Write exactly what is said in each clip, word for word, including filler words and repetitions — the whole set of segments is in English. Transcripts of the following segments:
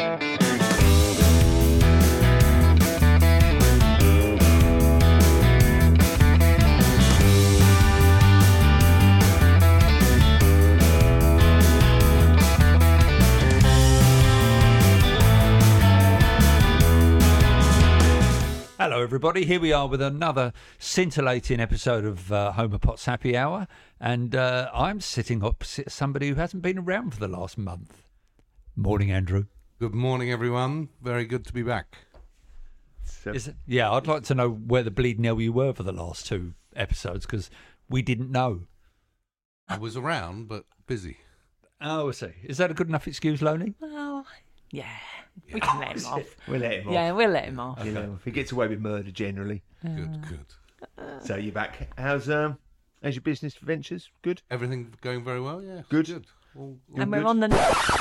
Hello everybody, here we are with another scintillating episode of uh, Homer Potts Happy Hour, and uh, I'm sitting opposite somebody who hasn't been around for the last month. Morning, Andrew. Good morning, everyone. Very good to be back. So, Is it, yeah, I'd like to know where the bleeding hell you were for the last two episodes, because we didn't know. I was around, but busy. Oh, I see. Is that a good enough excuse, Loney? Well, yeah, we can let him off. we'll let him off. Yeah, we'll let him off. You know, if he gets away with murder generally. Good, good. So you're back. How's um, how's your business ventures? Good. Everything going very well? Yeah. Good. Good. All, all And good. we're on the.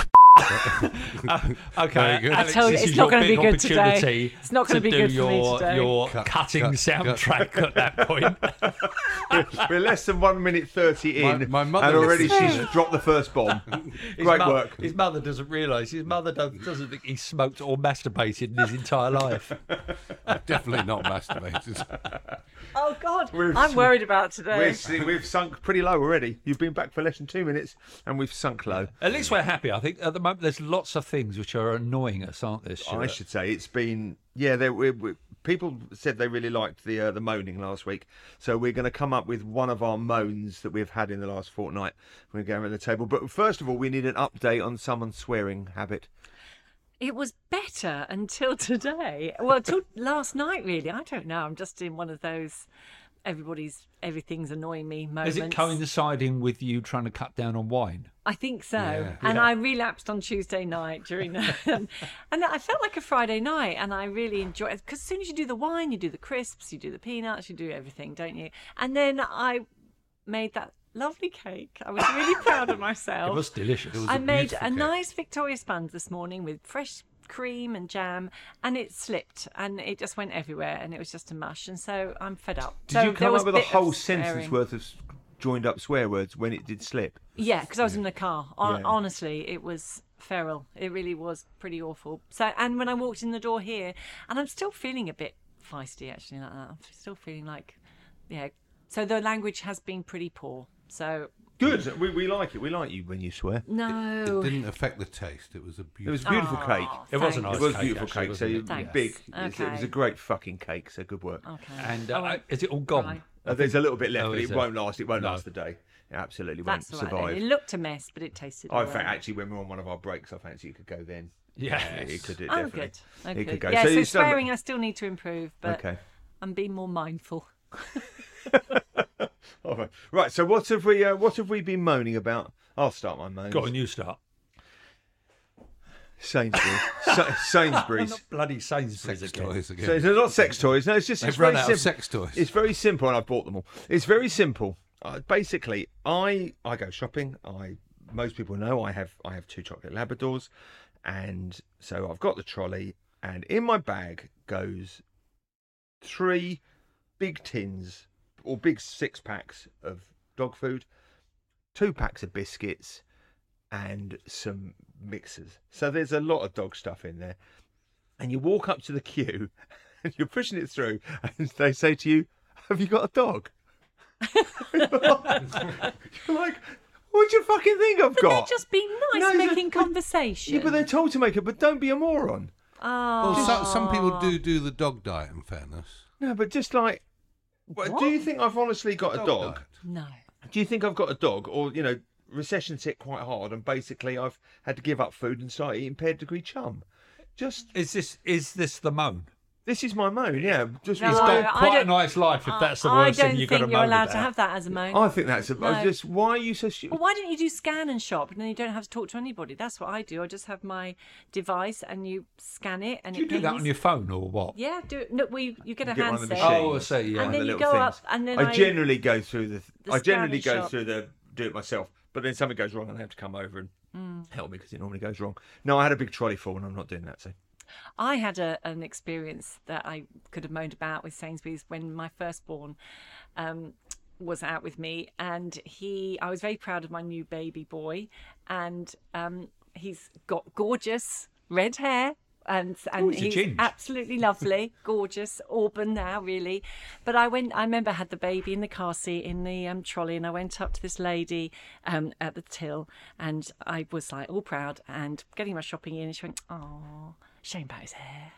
uh, okay, Very good. Alex, I tell you, this it's is not your gonna be big good today. opportunity It's not gonna to be do good for me your, today. your Cut, cutting cut, soundtrack at that point. we're, we're less than one minute thirty in, My- my mother and already listens she's to it. dropped the first bomb. His Great mo- work. His mother doesn't realise. His mother don't, doesn't think he smoked or masturbated in his entire life. Definitely not masturbated. Oh God, We're- I'm worried about today. We're, see- we've sunk pretty low already. You've been back for less than two minutes, and we've sunk low. At least we're happy. I think at the moment there's lots of things which are annoying us, aren't there, Stuart? I should say it's been yeah. There, we, we, people said they really liked the uh, the moaning last week, so we're going to come up with one of our moans that we've had in the last fortnight. We're going around the table, but first of all, we need an update on someone's swearing habit. It was better until today. Well, till last night, really. I don't know. I'm just in one of those everybody's everything's annoying me moments. Is it coinciding with you trying to cut down on wine? I think so. Yeah. And Yeah. I relapsed on Tuesday night during that. and I felt like a Friday night, and I really enjoyed it. Because as soon as you do the wine, you do the crisps, you do the peanuts, you do everything, don't you? And then I made that lovely cake. I was really proud of myself. It was delicious. It was I a made beautiful a cake. nice Victoria sponge this morning with fresh cream and jam, and it slipped and it just went everywhere, and it was just a mush. And so I'm fed up. Did so you there come was up with a bit of whole swearing. sentence worth of joined up swear words when it did slip? Yeah, because I was in the car. Hon- Yeah. Honestly, it was feral. It really was pretty awful. So, and when I walked in the door here, and I'm still feeling a bit feisty actually like that. I'm still feeling like, yeah. So the language has been pretty poor. So Good. We, we like it. We like you when you swear. no. It didn't affect the taste. It was a It was beautiful. a beautiful cake. Oh, It was a thanks. nice It was a cake, beautiful actually, cake. So wasn't you're it? Thanks. big. It's- It was Okay. a great fucking cake. So good work. Okay. And All uh, right. is it all gone? Right. Uh, there's a little bit left, Oh, but is it there? won't last. It won't No. last the day. It absolutely won't That's all right. Then. survive. It looked a mess, but it tasted. I all fact, right. actually, when we're on one of our breaks, I fancy you could go then. Yes. Yeah, you could do it, Oh, definitely. good. Oh, You good. could go. Yeah, So so, you still- swearing, I still need to improve, but Okay. I'm being more mindful. All right. Right. So what have we? Uh, what have we been moaning about? I'll start my moans. Got a new start. Sainsbury's. Sa- Sainsbury's. Not bloody Sainsbury's Sex again. toys again. So it's not sex toys. No, it's just They've it's run very out of simple. sex toys. It's very simple, and I've bought them all. It's very simple. Uh, basically, I I go shopping. I most people know I have I have two chocolate Labradors, and so I've got the trolley, and in my bag goes three big tins or big six packs of dog food, two packs of biscuits, and some mixers. So there's a lot of dog stuff in there. And you walk up to the queue and you're pushing it through, and they say to you, "Have you got a dog?" You're like, "What do you fucking think I've But got?" they're just being nice, No, they're- making but- conversation. Yeah, but they're told to make it, but don't be a moron. Oh. Well, some, some people do do the dog diet. In fairness, No, but just like, what? What? Do you think I've honestly got a dog? diet. No. Do you think I've got a dog, or you know, recession's hit quite hard, and basically I've had to give up food and start eating paired degree chum? Just Is this is this the moan? this is my moan. Yeah, just No, He's I- got I quite a don't- nice life if that's the I worst don't thing you've think got to you're moan allowed about. to have that as a moan. I think that's a, I No. just why are you so stupid? Well, why don't you do scan and shop, and then you don't have to talk to anybody? That's what I do. I just have my device, and you scan it, and Do you it do that pings. on your phone or what? Yeah, do it. No, we you get a You get one of the handset. machines. Oh, I see, yeah. And then the you little go things. up, and then I I generally go through the. the I generally scan go shop. through the do it myself, but then something goes wrong and I have to come over and Mm. help me because it normally goes wrong. No, I had a big trolley full, and I'm not doing that. So I had a, an experience that I could have moaned about with Sainsbury's when my firstborn um, was out with me, and he, I was very proud of my new baby boy, and um, he's got gorgeous red hair. And and Oh, he's a he's ginge. absolutely lovely, gorgeous, auburn now, really. But I went. I remember I had the baby in the car seat in the um, trolley, and I went up to this lady um, at the till, and I was like all proud and getting my shopping in, and she went, "Oh, shame about his hair."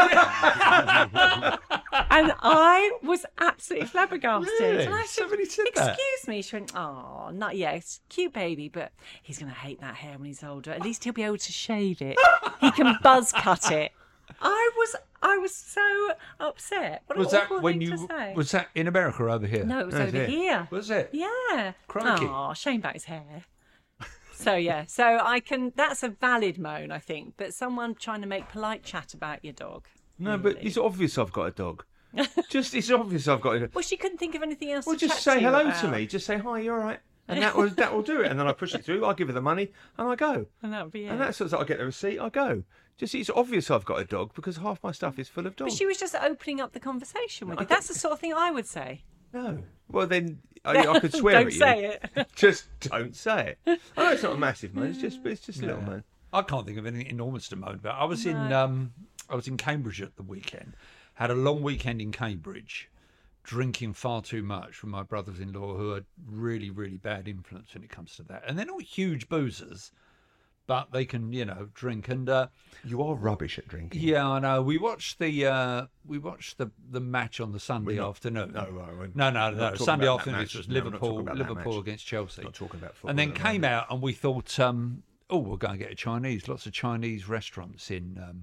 And I was absolutely flabbergasted. Really? And I said, Somebody said that? "Excuse me." She went, "Oh, not yet. It's a cute baby, but he's going to hate that hair when he's older. At least he'll be able to shave it. He can buzz cut it." I was, I was so upset. What Was an that awful when thing you to say. was that in America or over here? No, it was That's over it. here. Was it? Yeah. Crikey. Oh, shame about his hair. So yeah, so I can. That's a valid moan, I think. But someone trying to make polite chat about your dog. No, but really. it's obvious I've got a dog. Just it's obvious I've got a dog. Well, she couldn't think of anything else. Well, to just chat say to you hello about. to me. Just say hi. You're all right. And that will that will do it. And then I push it through. I give her the money, and I go. And that would be it. And that's sort of, I get the receipt. I go. Just it's obvious I've got a dog because half my stuff is full of But dogs. she was just opening up the conversation with I you. don't- That's the sort of thing I would say. No. Well, then I, I could swear Don't at you. say it. Just don't say it. I know it's not a massive man. It's just, it's just a little Yeah. man. I can't think of anything enormous to moan about. I was in um, I was in Cambridge at the weekend. Had a long weekend in Cambridge, drinking far too much with my brothers-in-law, who are really, really bad influence when it comes to that. And they're not huge boozers, but they can, you know, drink. And uh, You are rubbish at drinking. yeah, I know. We watched the uh, we watched the the match on the Sunday We're not- afternoon. no, right, we're no, no, not no. talking Sunday about that afternoon match. it was No, we're not Liverpool, talking about that Liverpool match. against Chelsea. Not talking about football. And then at the came moment. out and we thought, um, oh, we'll go and get a Chinese. Lots of Chinese restaurants in um,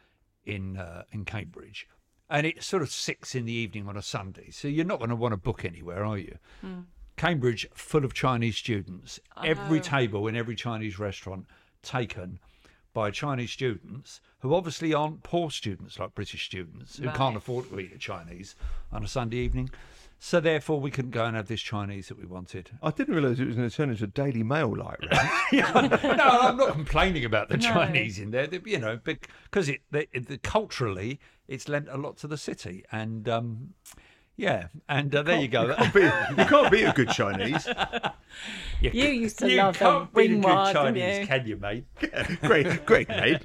in uh, in Cambridge, and it's sort of six in the evening on a Sunday, so you're not going to want to book anywhere, are you? Cambridge full of Chinese students. Every table in every Chinese restaurant taken by Chinese students who obviously aren't poor students like British students who Right. can't afford to eat at Chinese on a Sunday evening. So therefore, we couldn't go and have this Chinese that we wanted. I didn't realise it was going to turn into a Daily Mail like round. No, I'm not complaining about the No. Chinese in there. They- You know, because it, they, it culturally it's lent a lot to the city, and um, yeah, and uh, there you go. You can't, be, you can't be a good Chinese. You, You used to you love them can't be a wing good wide, didn't Chinese, you? can you, mate? great, great, mate.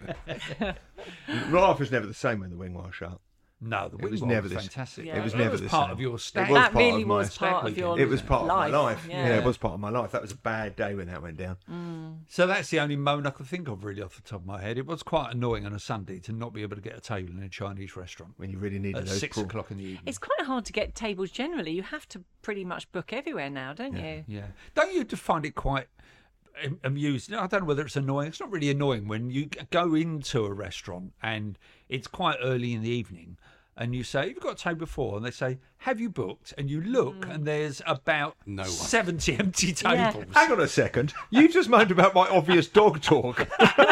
Life was never the same when the wing was shut. No, the It was wing never was this- fantastic. Yeah. It was It never was the part same. of your It stag. was That part really of my was part of stag your It was part of my life. life. Yeah. Yeah. It was part of my life. That was a bad day when that went down. So that's the only moan I could think of really off the top of my head. It was quite annoying on a Sunday to not be able to get a table in a Chinese restaurant When you really needed at those six prawn- o'clock in the evening. It's quite hard to get tables generally. You have to pretty much book everywhere now, don't you? Yeah. Don't you just find it quite am- amusing? I don't know whether it's annoying. It's not really annoying when you g- go into a restaurant and it's quite early in the evening and you say, have you got a table before? And they say, have you booked? And you look and there's about No one. seventy empty Yeah. tables. Hang on a second. You just moaned about my obvious dog talk.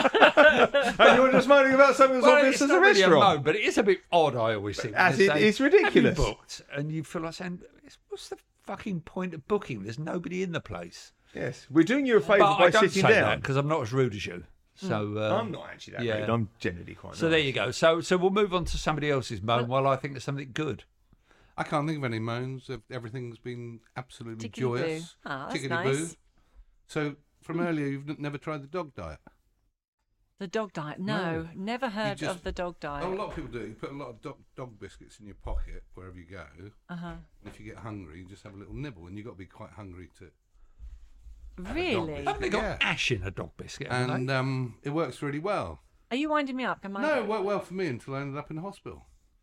And you were just moaning about something as Well, obvious it's as a not really restaurant. moan, but it is a bit odd, I always think. when As they it- say, it's "Have you ridiculous." booked? And you feel like saying, what's the fucking point of booking? There's nobody in the place. Yes. We're doing you a favour But by I don't sitting say that down. because I'm not as rude as you. So uh, I'm not actually that yeah. rude. I'm generally quite So nice. there you go. So so we'll move on to somebody else's moan while I think there's something good. I can't think of any moans. Ev- Everything's been absolutely Tickety-boo. joyous. Ah, that's Tickety-boo. nice. So from earlier, you've n- never tried the dog diet. The dog diet? No, No. never heard just- of the dog diet. Oh, a lot of people do. You put a lot of dog, dog biscuits in your pocket wherever you go. Uh-huh. And if you get hungry, you just have a little nibble, and you've got to be quite hungry to. Really? Haven't they got Yeah. ash in a dog biscuit? haven't And they? um, it works really well. Are you winding me up? Am I? No, it worked well for me until I ended up in hospital.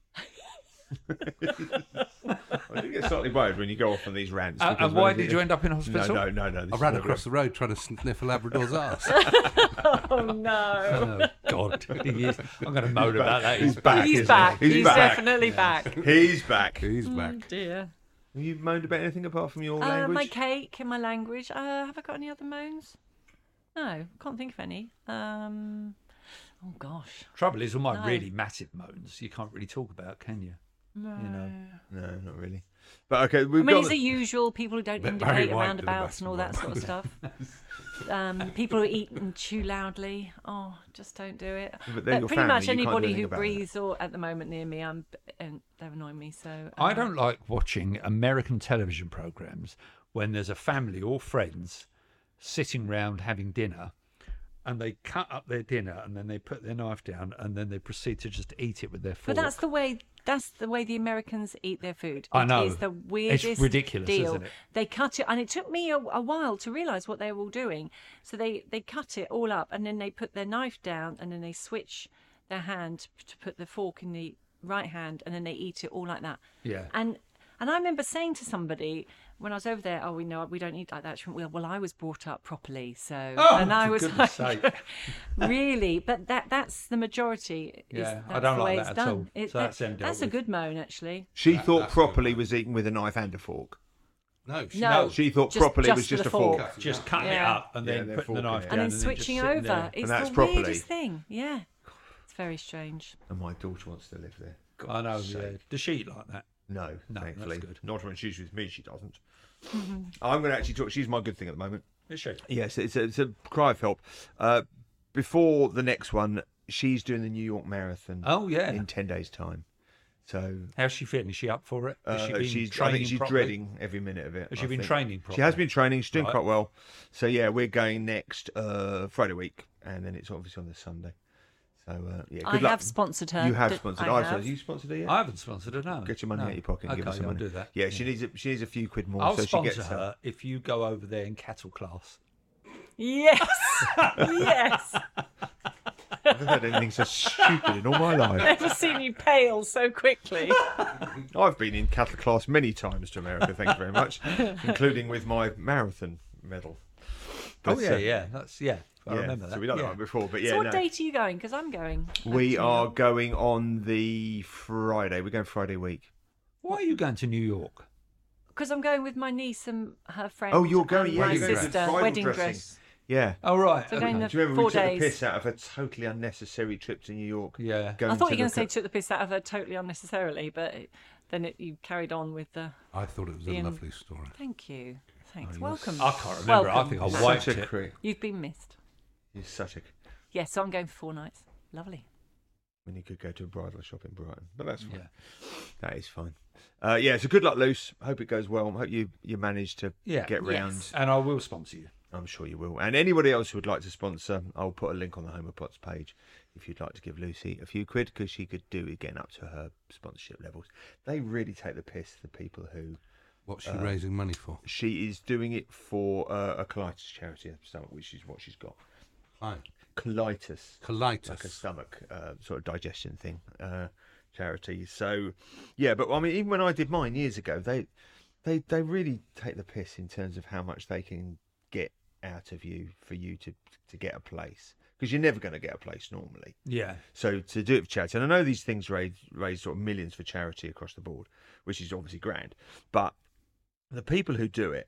I do get slightly worried when you go off on these rants. Uh, because and why when did you end up in hospital? No, no, no, no. this I is ran not across good. the road trying to sniff a Labrador's ass. Oh no. Oh God! He is. I'm going to moan about that. He's back. He's isn't back. he? He's, back. definitely back. He's back. He's Oh back. dear. Have you moaned about anything apart from your Uh, language? my cake and my language. Uh, have I got any other moans? No, can't think of any. Um, oh gosh. Trouble is, all my No. really massive moans you can't really talk about, can you? No. You know. No, not really. But okay, I we've mean, got. it's the usual people who don't Very indicate white roundabouts to and the all that sort of stuff. Um, people who eat and chew loudly. Oh, just don't do it. But they're your pretty family, much you can't do anybody anything who about breathes or at the moment near me, I'm and they're annoying me. So I uh, don't like watching American television programs when there's a family or friends sitting round having dinner, and they cut up their dinner, and then they put their knife down, and then they proceed to just eat it with their fork. But that's the way. That's the way the Americans eat their food. I know. It is the weirdest It's ridiculous, deal. isn't it? They cut it, and it took me a, a while to realise what they were all doing. So they, they cut it all up, and then they put their knife down, and then they switch their hand to put the fork in the right hand, and then they eat it all like that. Yeah. And and I remember saying to somebody when I was over there, "Oh, we know we don't eat like that." She went, "Well, well, I was brought up properly, so." Oh, and I for was goodness like, sake. "Really?" But that that's the majority. Is, Yeah, I that's don't the like way that it's at done. all. It- So that's that- them dealt that's a with. good moan, actually. She That- thought that's properly good. was eaten with a knife and a fork. No, she, No. She thought Just- properly just was just with a a fork. fork. Just cutting it Yeah. up and Yeah, then they're putting the forking knife it. down And then just switching sitting over. there. It's that's the properly. weirdest thing. Yeah. It's very strange. And my daughter wants to live there. God I know. sake. Yeah. Does she eat like that? No, No, that's thankfully. good. Not when she's with me, she doesn't. I'm going to actually talk. She's my good thing at the moment. Is she? Yes, it's a, it's a cry of help. Uh, before the next one, she's doing the New York Marathon. Oh, yeah. in ten days' time. So How's she feeling? Is she up for it? Has she uh, been she's, I training think she's properly? dreading every minute of it. Has she I been think. training She has properly? been training. She's doing Right. quite well. So yeah, we're going next uh, Friday week, and then it's obviously on the Sunday. So uh, yeah, good I luck. have sponsored her. You have Did- sponsored. I I have. have. You sponsored her yet? I haven't sponsored her, no. Get your money No. out of your pocket and okay, give us some I'll money. do that. Yeah, she needs a, she needs a few quid more. I'll so she sponsor gets her if you go over there in cattle class. Yes. yes. I've never heard anything so stupid in all my life. Never seen you pale so quickly. I've been in cattle class many times to America, thank you very much, including with my marathon medal. Oh But, yeah, uh, yeah, that's yeah. I yeah, remember that. So we done yeah. that one before, but yeah, so what no. date are you going? Because I'm going. We are going on the Friday. We're going Friday week. Why are you going to New York? Because I'm going with my niece and her friend. Oh, you're going, and yeah, my you're going to sister. bridal Wedding dressing. dress. Yeah. Oh right. So okay. going the Do you remember four we took days. the piss out of a totally unnecessary trip to New York? Yeah. Going I thought you were going look to say at- took the piss out of her totally unnecessarily, but it, then it, you carried on with the. I thought it was a Ian. lovely story. Thank you. Thanks. you're Welcome. I can't remember. Welcome. I think I You're wiped such a it. creep. You've been missed. You're such a. Yes, so I'm going for four nights. Lovely. When you could go to a bridal shop in Brighton, but that's fine. Yeah. That is fine. Uh, yeah. So good luck, Luce. Hope it goes well. Hope you you manage to Yeah. get round. Yes. And I will sponsor you. I'm sure you will. And anybody else who would like to sponsor, I'll put a link on the Homer Pots page if you'd like to give Lucy a few quid, because she could do it getting up to her sponsorship levels. They really take the piss, the people who. What's she Uh, raising money for? She is doing it for uh, a colitis charity, stomach, which is what she's got. Hi. Colitis. Colitis. Like a stomach uh, sort of digestion thing, uh, charity. So, yeah, but I mean, even when I did mine years ago, they, they, they really take the piss in terms of how much they can get out of you for you to to get a place, because you're never going to get a place normally. Yeah. So to do it for charity, and I know these things raise raise sort of millions for charity across the board, which is obviously grand, but the people who do it,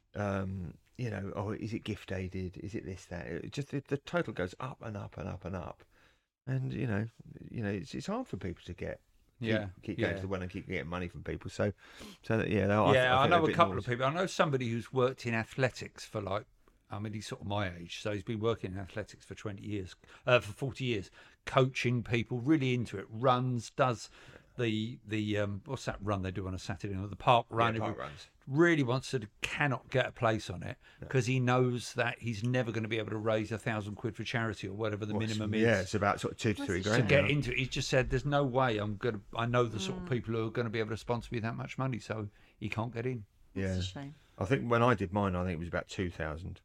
um, you know, oh, is it gift aided? Is it this, that? It just the, the total goes up and up and up and up, and you know, you know, it's it's hard for people to get. Keep, Yeah. keep going yeah. to the well and keep getting money from people. So, so that, yeah, I, yeah, I, think know they're a bit couple naughty. of people. I know somebody who's worked in athletics for like, I mean, he's sort of my age, so he's been working in athletics for twenty years, uh, for forty years, coaching people, really into it. Runs, does the the um, what's that run they do on a Saturday night? The park run. Yeah, park Every- runs. Really wants to, cannot get a place on it because he knows that he's never going to be able to raise a thousand quid for charity or whatever the What's- minimum Yeah, is. it's about sort of two to That's three a To grand. get now. into it, he's just said, "There's no way I'm gonna. I know the sort of people who are going to be able to sponsor me that much money, so he can't get in." Yeah, That's a shame. I think when I did mine, I think it was about two thousand,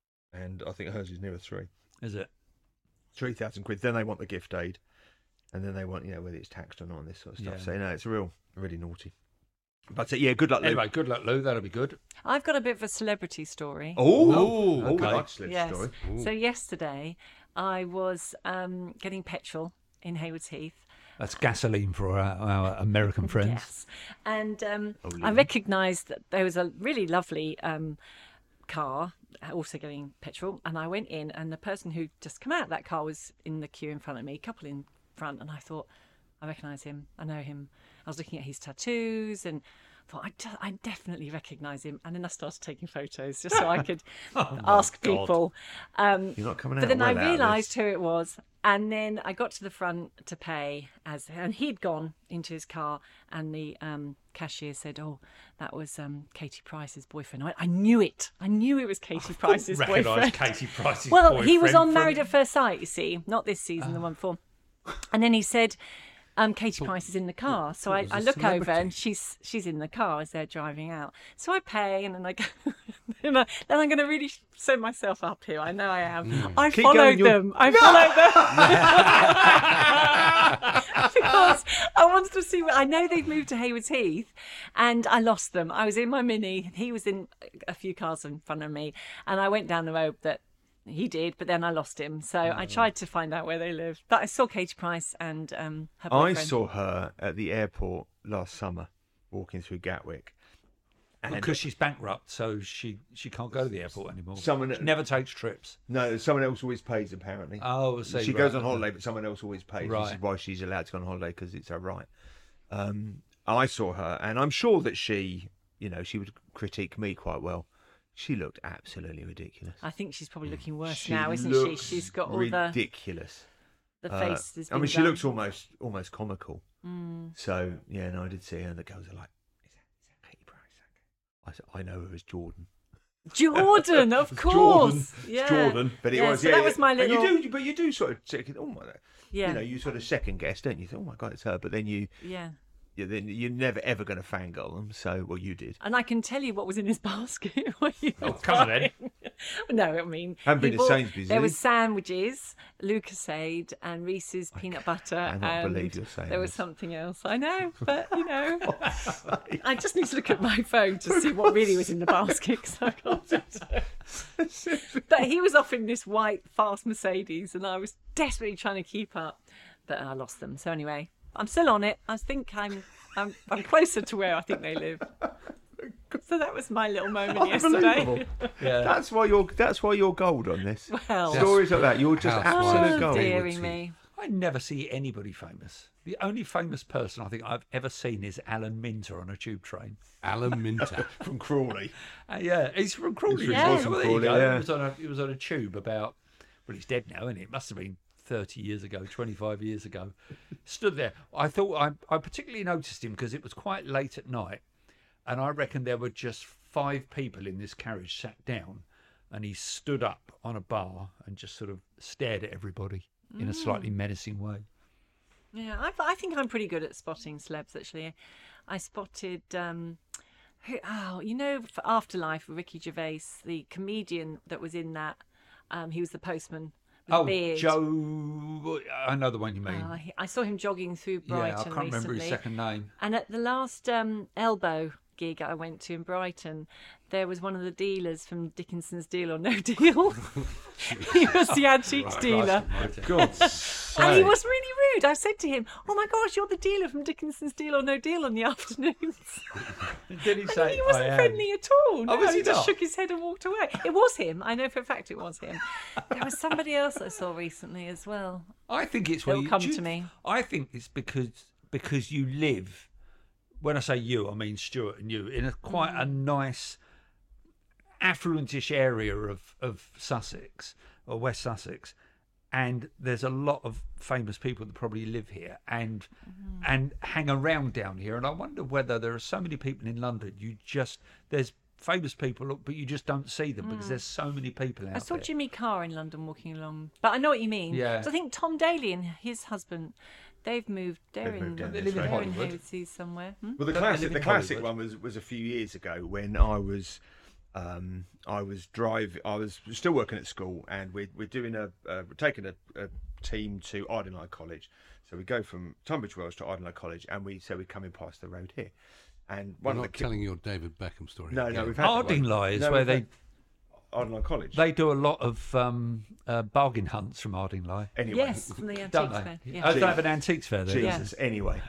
and I think hers is nearer three. Is it? Three thousand quid. Then they want the gift aid, and then they want, you know, whether it's taxed or not and this sort of stuff. Yeah. So no, it's real, really naughty. But uh, yeah, good luck, Lou. Anyway, good luck, Lou. That'll be good. I've got a bit of a celebrity story. Oh, Oh, oh, okay. I like Slip's yes. story. So yesterday, I was um, getting petrol in Haywards Heath. That's gasoline for our, our American friends. Yes. And um, Oh, I Lou. recognised that there was a really lovely um, car also getting petrol. And I went in, and the person who just come out of that car was in the queue in front of me, a couple in front. And I thought, I recognise him. I know him. I was looking at his tattoos and thought, I, de- I definitely recognise him. And then I started taking photos just so I could Oh, ask God. people. Um, You're not coming out but then I well out of this. realised who it was. And then I got to the front to pay, as and he'd gone into his car, and the um, cashier said, "Oh, that was um, Katie Price's boyfriend." I, I knew it. I knew it was Katie Price's Recognise boyfriend. Katie Price's well, boyfriend. he was on from- Married at First Sight, you see, not this season, the one before. And then he said, um, Katie Price is in the car. So I, was I a look over celebrity. and she's she's in the car as they're driving out. So I pay, and then I go, then, I, then I'm going to really set myself up here. I know I am. I Keep followed going, you're- them. I followed them. Because I wanted to see. I know they've moved to Haywards Heath, and I lost them. I was in my Mini. He was in a few cars in front of me, and I went down the road that he did, but then I lost him. So I tried to find out where they lived. But I saw Katie Price and um, her I boyfriend. saw her at the airport last summer, walking through Gatwick. And because she's bankrupt, so she she can't go to the airport anymore. Someone- She never takes trips. no, someone else always pays apparently. Oh, I see, she right, goes on okay. holiday, but someone else always pays. This Right. is why she's allowed to go on holiday, because it's her right. Um, I saw her, and I'm sure that she, you know, she would critique me quite well. She looked absolutely ridiculous. I think she's probably looking worse She now, isn't she? looks She's got all the ridiculous. the Uh, face. has I mean, been she done. looks almost almost comical. Mm. So yeah, no, I did see her. And the girls are like, "Is that, is that Katie Price?" I said, "I know her as Jordan." Jordan, of It's course. Jordan. Yeah. It's Jordan. But it Yeah, was so yeah. that was my and little. you do, but you do sort of second. Oh my, Yeah. you know, you sort of second guess, don't you? You think, oh my god, it's her. But then you, Yeah. you then you're never ever going to fangirl them. So well, you did. And I can tell you what was in his basket. What you Oh, were come on then. buying. No, I mean, Haven't been he to bought- Sainsbury's, There have was you? sandwiches, Lucasade, and Reese's peanut butter. cannot and believe you're saying there was this. something else. I know, but you know, I just need to look at my phone to see what really was in the basket. 'Cause I can't. But he was off in this white fast Mercedes, and I was desperately trying to keep up, but I lost them. So anyway, I'm still on it. I think I'm I'm I'm closer to where I think they live. So that was my little moment yesterday. Unbelievable. Yeah. That's why you're. That's why you're gold on this. Well, Stories like that, you're just Housewives. absolute oh, gold. dearie me. I never see anybody famous. The only famous person I think I've ever seen is Alan Minter on a tube train. Alan Minter. From Crawley. Uh, yeah, he's from Crawley. He's from- Well, was from there you Crawley, go. yeah. He was on a he was on a tube about. Well, he's dead now, isn't he? It must have been thirty years ago, twenty-five years ago. Stood there. I thought I I particularly noticed him because it was quite late at night, and I reckon there were just five people in this carriage sat down, and he stood up on a bar and just sort of stared at everybody in a slightly menacing way. Yeah, I, I think I'm pretty good at spotting celebs, actually. I spotted, um, who, oh, you know, for Afterlife, Ricky Gervais, the comedian that was in that. Um, he was the postman with Oh, beard. Joe, I know the one you mean. Oh, he- I saw him jogging through Brighton yeah, I can't remember recently. his second name. And at the last um, Elbow gig I went to in Brighton, there was one of the dealers from Dickinson's Deal or No Deal. He was the antiques dealer. God. And he was really rude. I said to him, "Oh my gosh, you're the dealer from Dickinson's Deal or No Deal on the afternoons." Did he And say? he wasn't "I am"? friendly at all. No, was he he just not? shook his head and walked away. It was him. I know for a fact it was him. There was somebody else I saw recently as well. I think it's They'll when you, come do you- to me. I think it's because because you live. When I say you, I mean Stuart and you in a quite a nice, affluentish area of of Sussex or West Sussex, and there's a lot of famous people that probably live here and and hang around down here. And I wonder whether there are so many people in London. You just there's famous people, but you just don't see them because there's so many people out I saw there. Jimmy Carr in London walking along, but I know what you mean. Yeah. So I think Tom Daly and his husband, they've moved. They're They've in. moved down They this live in way. they're in Hollywood. Haywards somewhere. Hmm? Well, the Don't they classic, live the in classic Hollywood? one was was a few years ago when I was, um, I was drive, I was still working at school, and we're we're doing a, uh, we're taking a, a team to Ardingly College. So we go from Tunbridge Wells to Ardingly College, and we so we're coming past the road here, and We're one of not the ki- telling your David Beckham story. no, no, again. we've had that one. Ardingly is No, where we've they had Ardingly College. they do a lot of um, uh, bargain hunts from Ardingly. anyway, Yes, from the Don't antiques they? fair. Oh, Yeah. they have an antiques fair there. Yeah. Jesus. Anyway,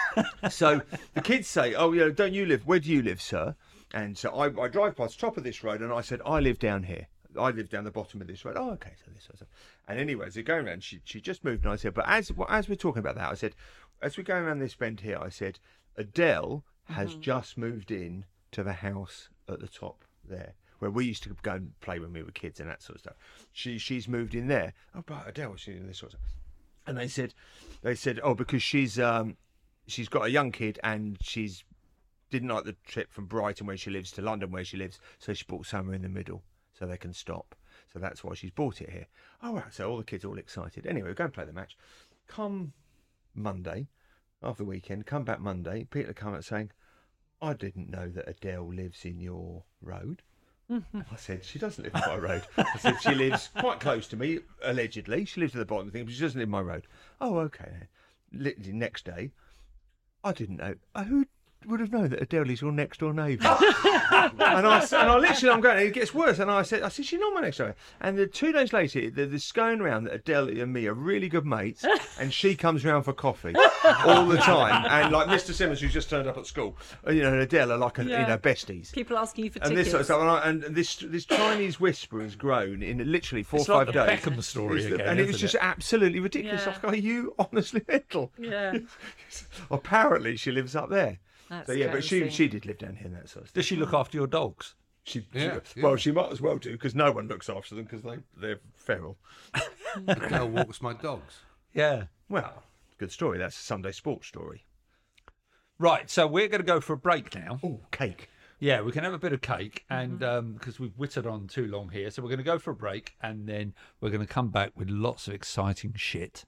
so the kids say, "Oh, you know, don't you live? Where do you live, sir?" And so I, I drive past the top of this road, and I said, "I live down here. I live down the bottom of this road." "Oh, okay." So this, so, so. And anyway, as they're going around, she she just moved, and I said, "But as well, as we're talking about that, I said, as we're going around this bend here, I said, Adele has just moved in to the house at the top there." Where we used to go and play when we were kids and that sort of stuff. She she's moved in there. "Oh, but Adele, she's in this sort of stuff." and they said, they said, oh, because she's um, she's got a young kid and she's didn't like the trip from Brighton where she lives to London where she lives, so she bought somewhere in the middle so they can stop. So that's why she's bought it here. Oh, right. So all the kids are all excited. Anyway, we go and play the match. Come Monday, after the weekend, come back Monday, Peter come out saying, I didn't know that Adele lives in your road. I said, she doesn't live in my road. I said, she lives quite close to me, allegedly. She lives at the bottom of the thing, but she doesn't live in my road. Oh, okay. Literally, next day, I didn't know. Uh, who would have known that Adele is your next door neighbour? and I and I literally, I'm going, it gets worse. And I said, I said, she's not my next door. And the two days later, there's going around that Adele and me are really good mates, and she comes round for coffee all the time. And like Mister Simmons, who's just turned up at school, you know, and Adele are like, a, Yeah. you know, besties. People asking you for And tickets. this sort of stuff, and, I, and this this Chinese whisper has grown in literally four It's or five like the days. Beckham story It's the- again, and it was isn't just it? absolutely ridiculous. Yeah. I thought, are you honestly mental? Yeah. Apparently, she lives up there. That's So yeah, but she crazy. she did live down here and that sort of stuff. Does she look after your dogs? She, Yeah, she yeah. well, she might as well do because no one looks after them because they they're feral. Adele walks my dogs. Yeah. Well, good story. That's a Sunday sports story. Right, so we're going to go for a break now. Oh, cake. Yeah, we can have a bit of cake, and um, because we've whittled on too long here, so we're going to go for a break, and then we're going to come back with lots of exciting shit.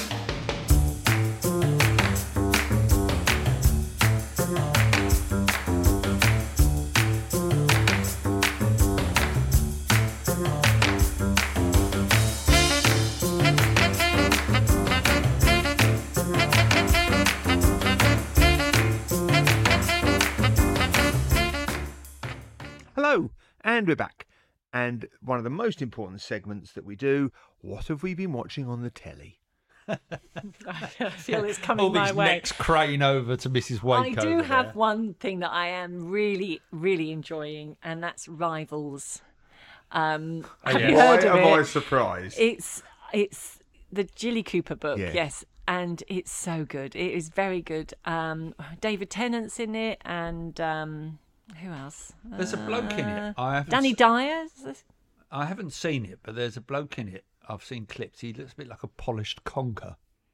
Hello, and we're back. And one of the most important segments that we do, what have we been watching on the telly? I feel it's coming All my these way. necks crane over to Missus Wake I do over have there. one thing that I am really, really enjoying, and that's Rivals. Um, Oh, have yeah. you Why heard of am I it? surprised? It's it's the Jilly Cooper book, Yeah. yes, and it's so good. It is very good. Um, David Tennant's in it, and um, who else? There's a bloke in it. I haven't, Danny s- Dyer. I haven't seen it, but there's a bloke in it. I've seen clips. He looks a bit like a polished conker.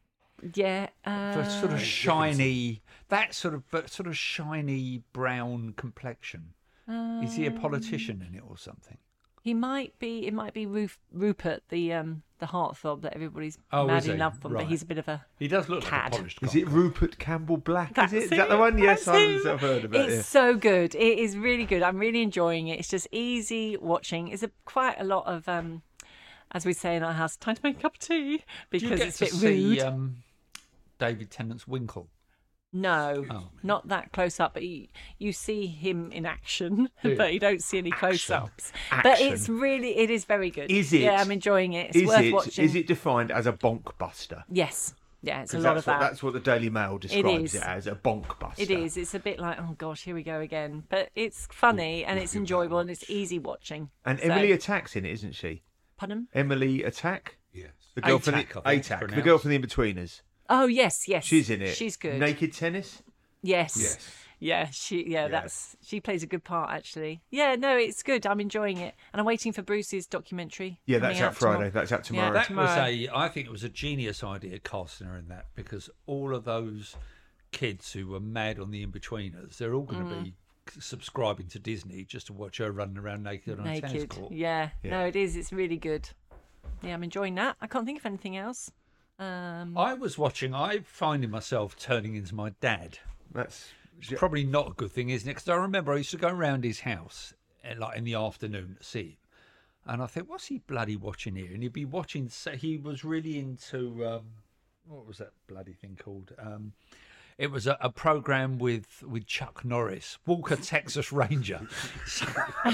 Yeah, uh, For sort of shiny, that sort of, but sort of shiny brown complexion. Is he a politician in it or something? he might be. It might be Ruf, Rupert, the um, the heartthrob that everybody's Oh, mad is he? in love with. Right. But he's a bit of a. He does look like Cad. a polished conker. Is it Rupert Campbell Black? That's is it? Is that the one? Yes, That's I've, him. I've heard about It's it. so good. It is really good. I'm really enjoying it. It's just easy watching. It's a, quite a lot of, um, as we say in our house, time to make a cup of tea Do because you get it's a to bit see rude. um, David Tennant's Winkle? No, Oh. not that close up. But you, you see him in action, Yeah. but you don't see any close ups. But Action. it's really, it is very good. Is it? Yeah, I'm enjoying it. It's Is worth it? watching. Is it defined as a bonk buster? Yes. Yeah, it's a 'Cause lot that's of what, that. That's what the Daily Mail describes is. it as, a bonk buster. It is. It's a bit like, oh gosh, here we go again. But it's funny and it's enjoyable and it's easy watching. And So- Emily Attack's in it, isn't she? Pardon? Emily Attack? Yes. The girl from Atack, the I think it's Atack, the pronounced. girl from the In-Betweeners. Oh yes, yes. She's in it. She's good. Naked Tennis? Yes. Yes. Yeah, she yeah, Yeah. that's she plays a good part actually. Yeah, no, it's good. I'm enjoying it. And I'm waiting for Bruce's documentary. Yeah, coming that's out Friday. tomorrow. That's out tomorrow. Yeah, That was tomorrow. a, I think it was a genius idea casting her in that because all of those kids who were mad on the In-Betweeners, they're all going to Mm. be subscribing to Disney just to watch her running around naked on a tennis Naked. court. Yeah. Yeah. No, it is. It's really good. Yeah, I'm enjoying that. I can't think of anything else. Um I was watching, I'm finding myself turning into my dad. That's Which is probably not a good thing, isn't it? Because I remember I used to go around his house eh, like in the afternoon to see him. And I think, what's he bloody watching here? And he'd be watching, so he was really into, um, what was that bloody thing called? Um, it was a, a program with, with Chuck Norris, Walker Texas Ranger. So,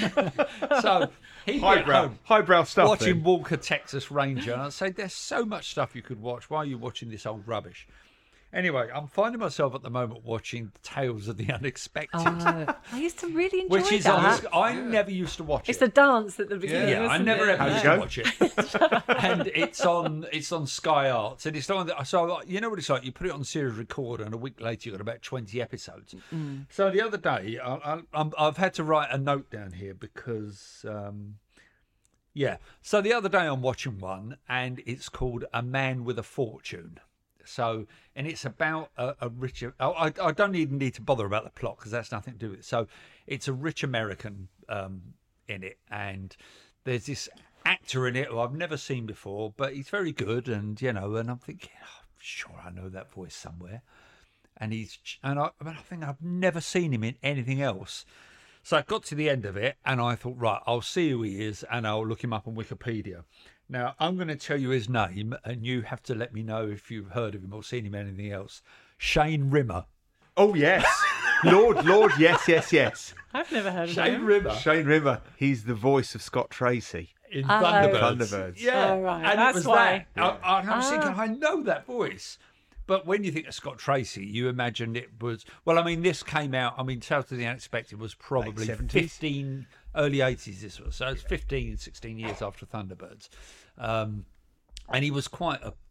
so he'd be at highbrow, home highbrow stuff. watching then. Walker Texas Ranger. And I'd say, there's so much stuff you could watch. Why are you watching this old rubbish? Anyway, I'm finding myself at the moment watching Tales of the Unexpected. oh, I used to really enjoy Which is on. that. I never used to watch It's it. the dance at the beginning. yeah, I isn't never it? ever How's used it to go? watch it. And it's on. It's on Sky Arts, and it's on. The, so you know what it's like. You put it on series record, and a week later you have got about twenty episodes. So the other day, I, I, I'm, I've had to write a note down here because um, Yeah. So the other day I'm watching one, and it's called A Man with a Fortune. So, and it's about a, a rich. Oh, I, I don't even need to bother about the plot because that's nothing to do with it. So, it's a rich American um, in it, and there's this actor in it who I've never seen before, but he's very good, and you know, and I'm thinking, oh, sure, I know that voice somewhere, and he's, and I, I think I've never seen him in anything else. So I got to the end of it, and I thought, right, I'll see who he is, and I'll look him up on Wikipedia. Now, I'm going to tell you his name, and you have to let me know if you've heard of him or seen him in anything else. Shane Rimmer. Oh, yes. Lord, Lord, yes, yes, yes. I've never heard of Shane him. Rimmer. Shane Rimmer. He's the voice of Scott Tracy. In Oh. Thunderbirds. Thunderbirds. Yeah, Oh, right. and That's it was why. that. I, I was Ah. thinking, I know that voice. But when you think of Scott Tracy, you imagine it was, well, I mean, this came out, I mean, Tales of the Unexpected was probably Late seventies? fifteen, early eighties, this was. So it's fifteen, sixteen years after Thunderbirds. Um, and he was quite a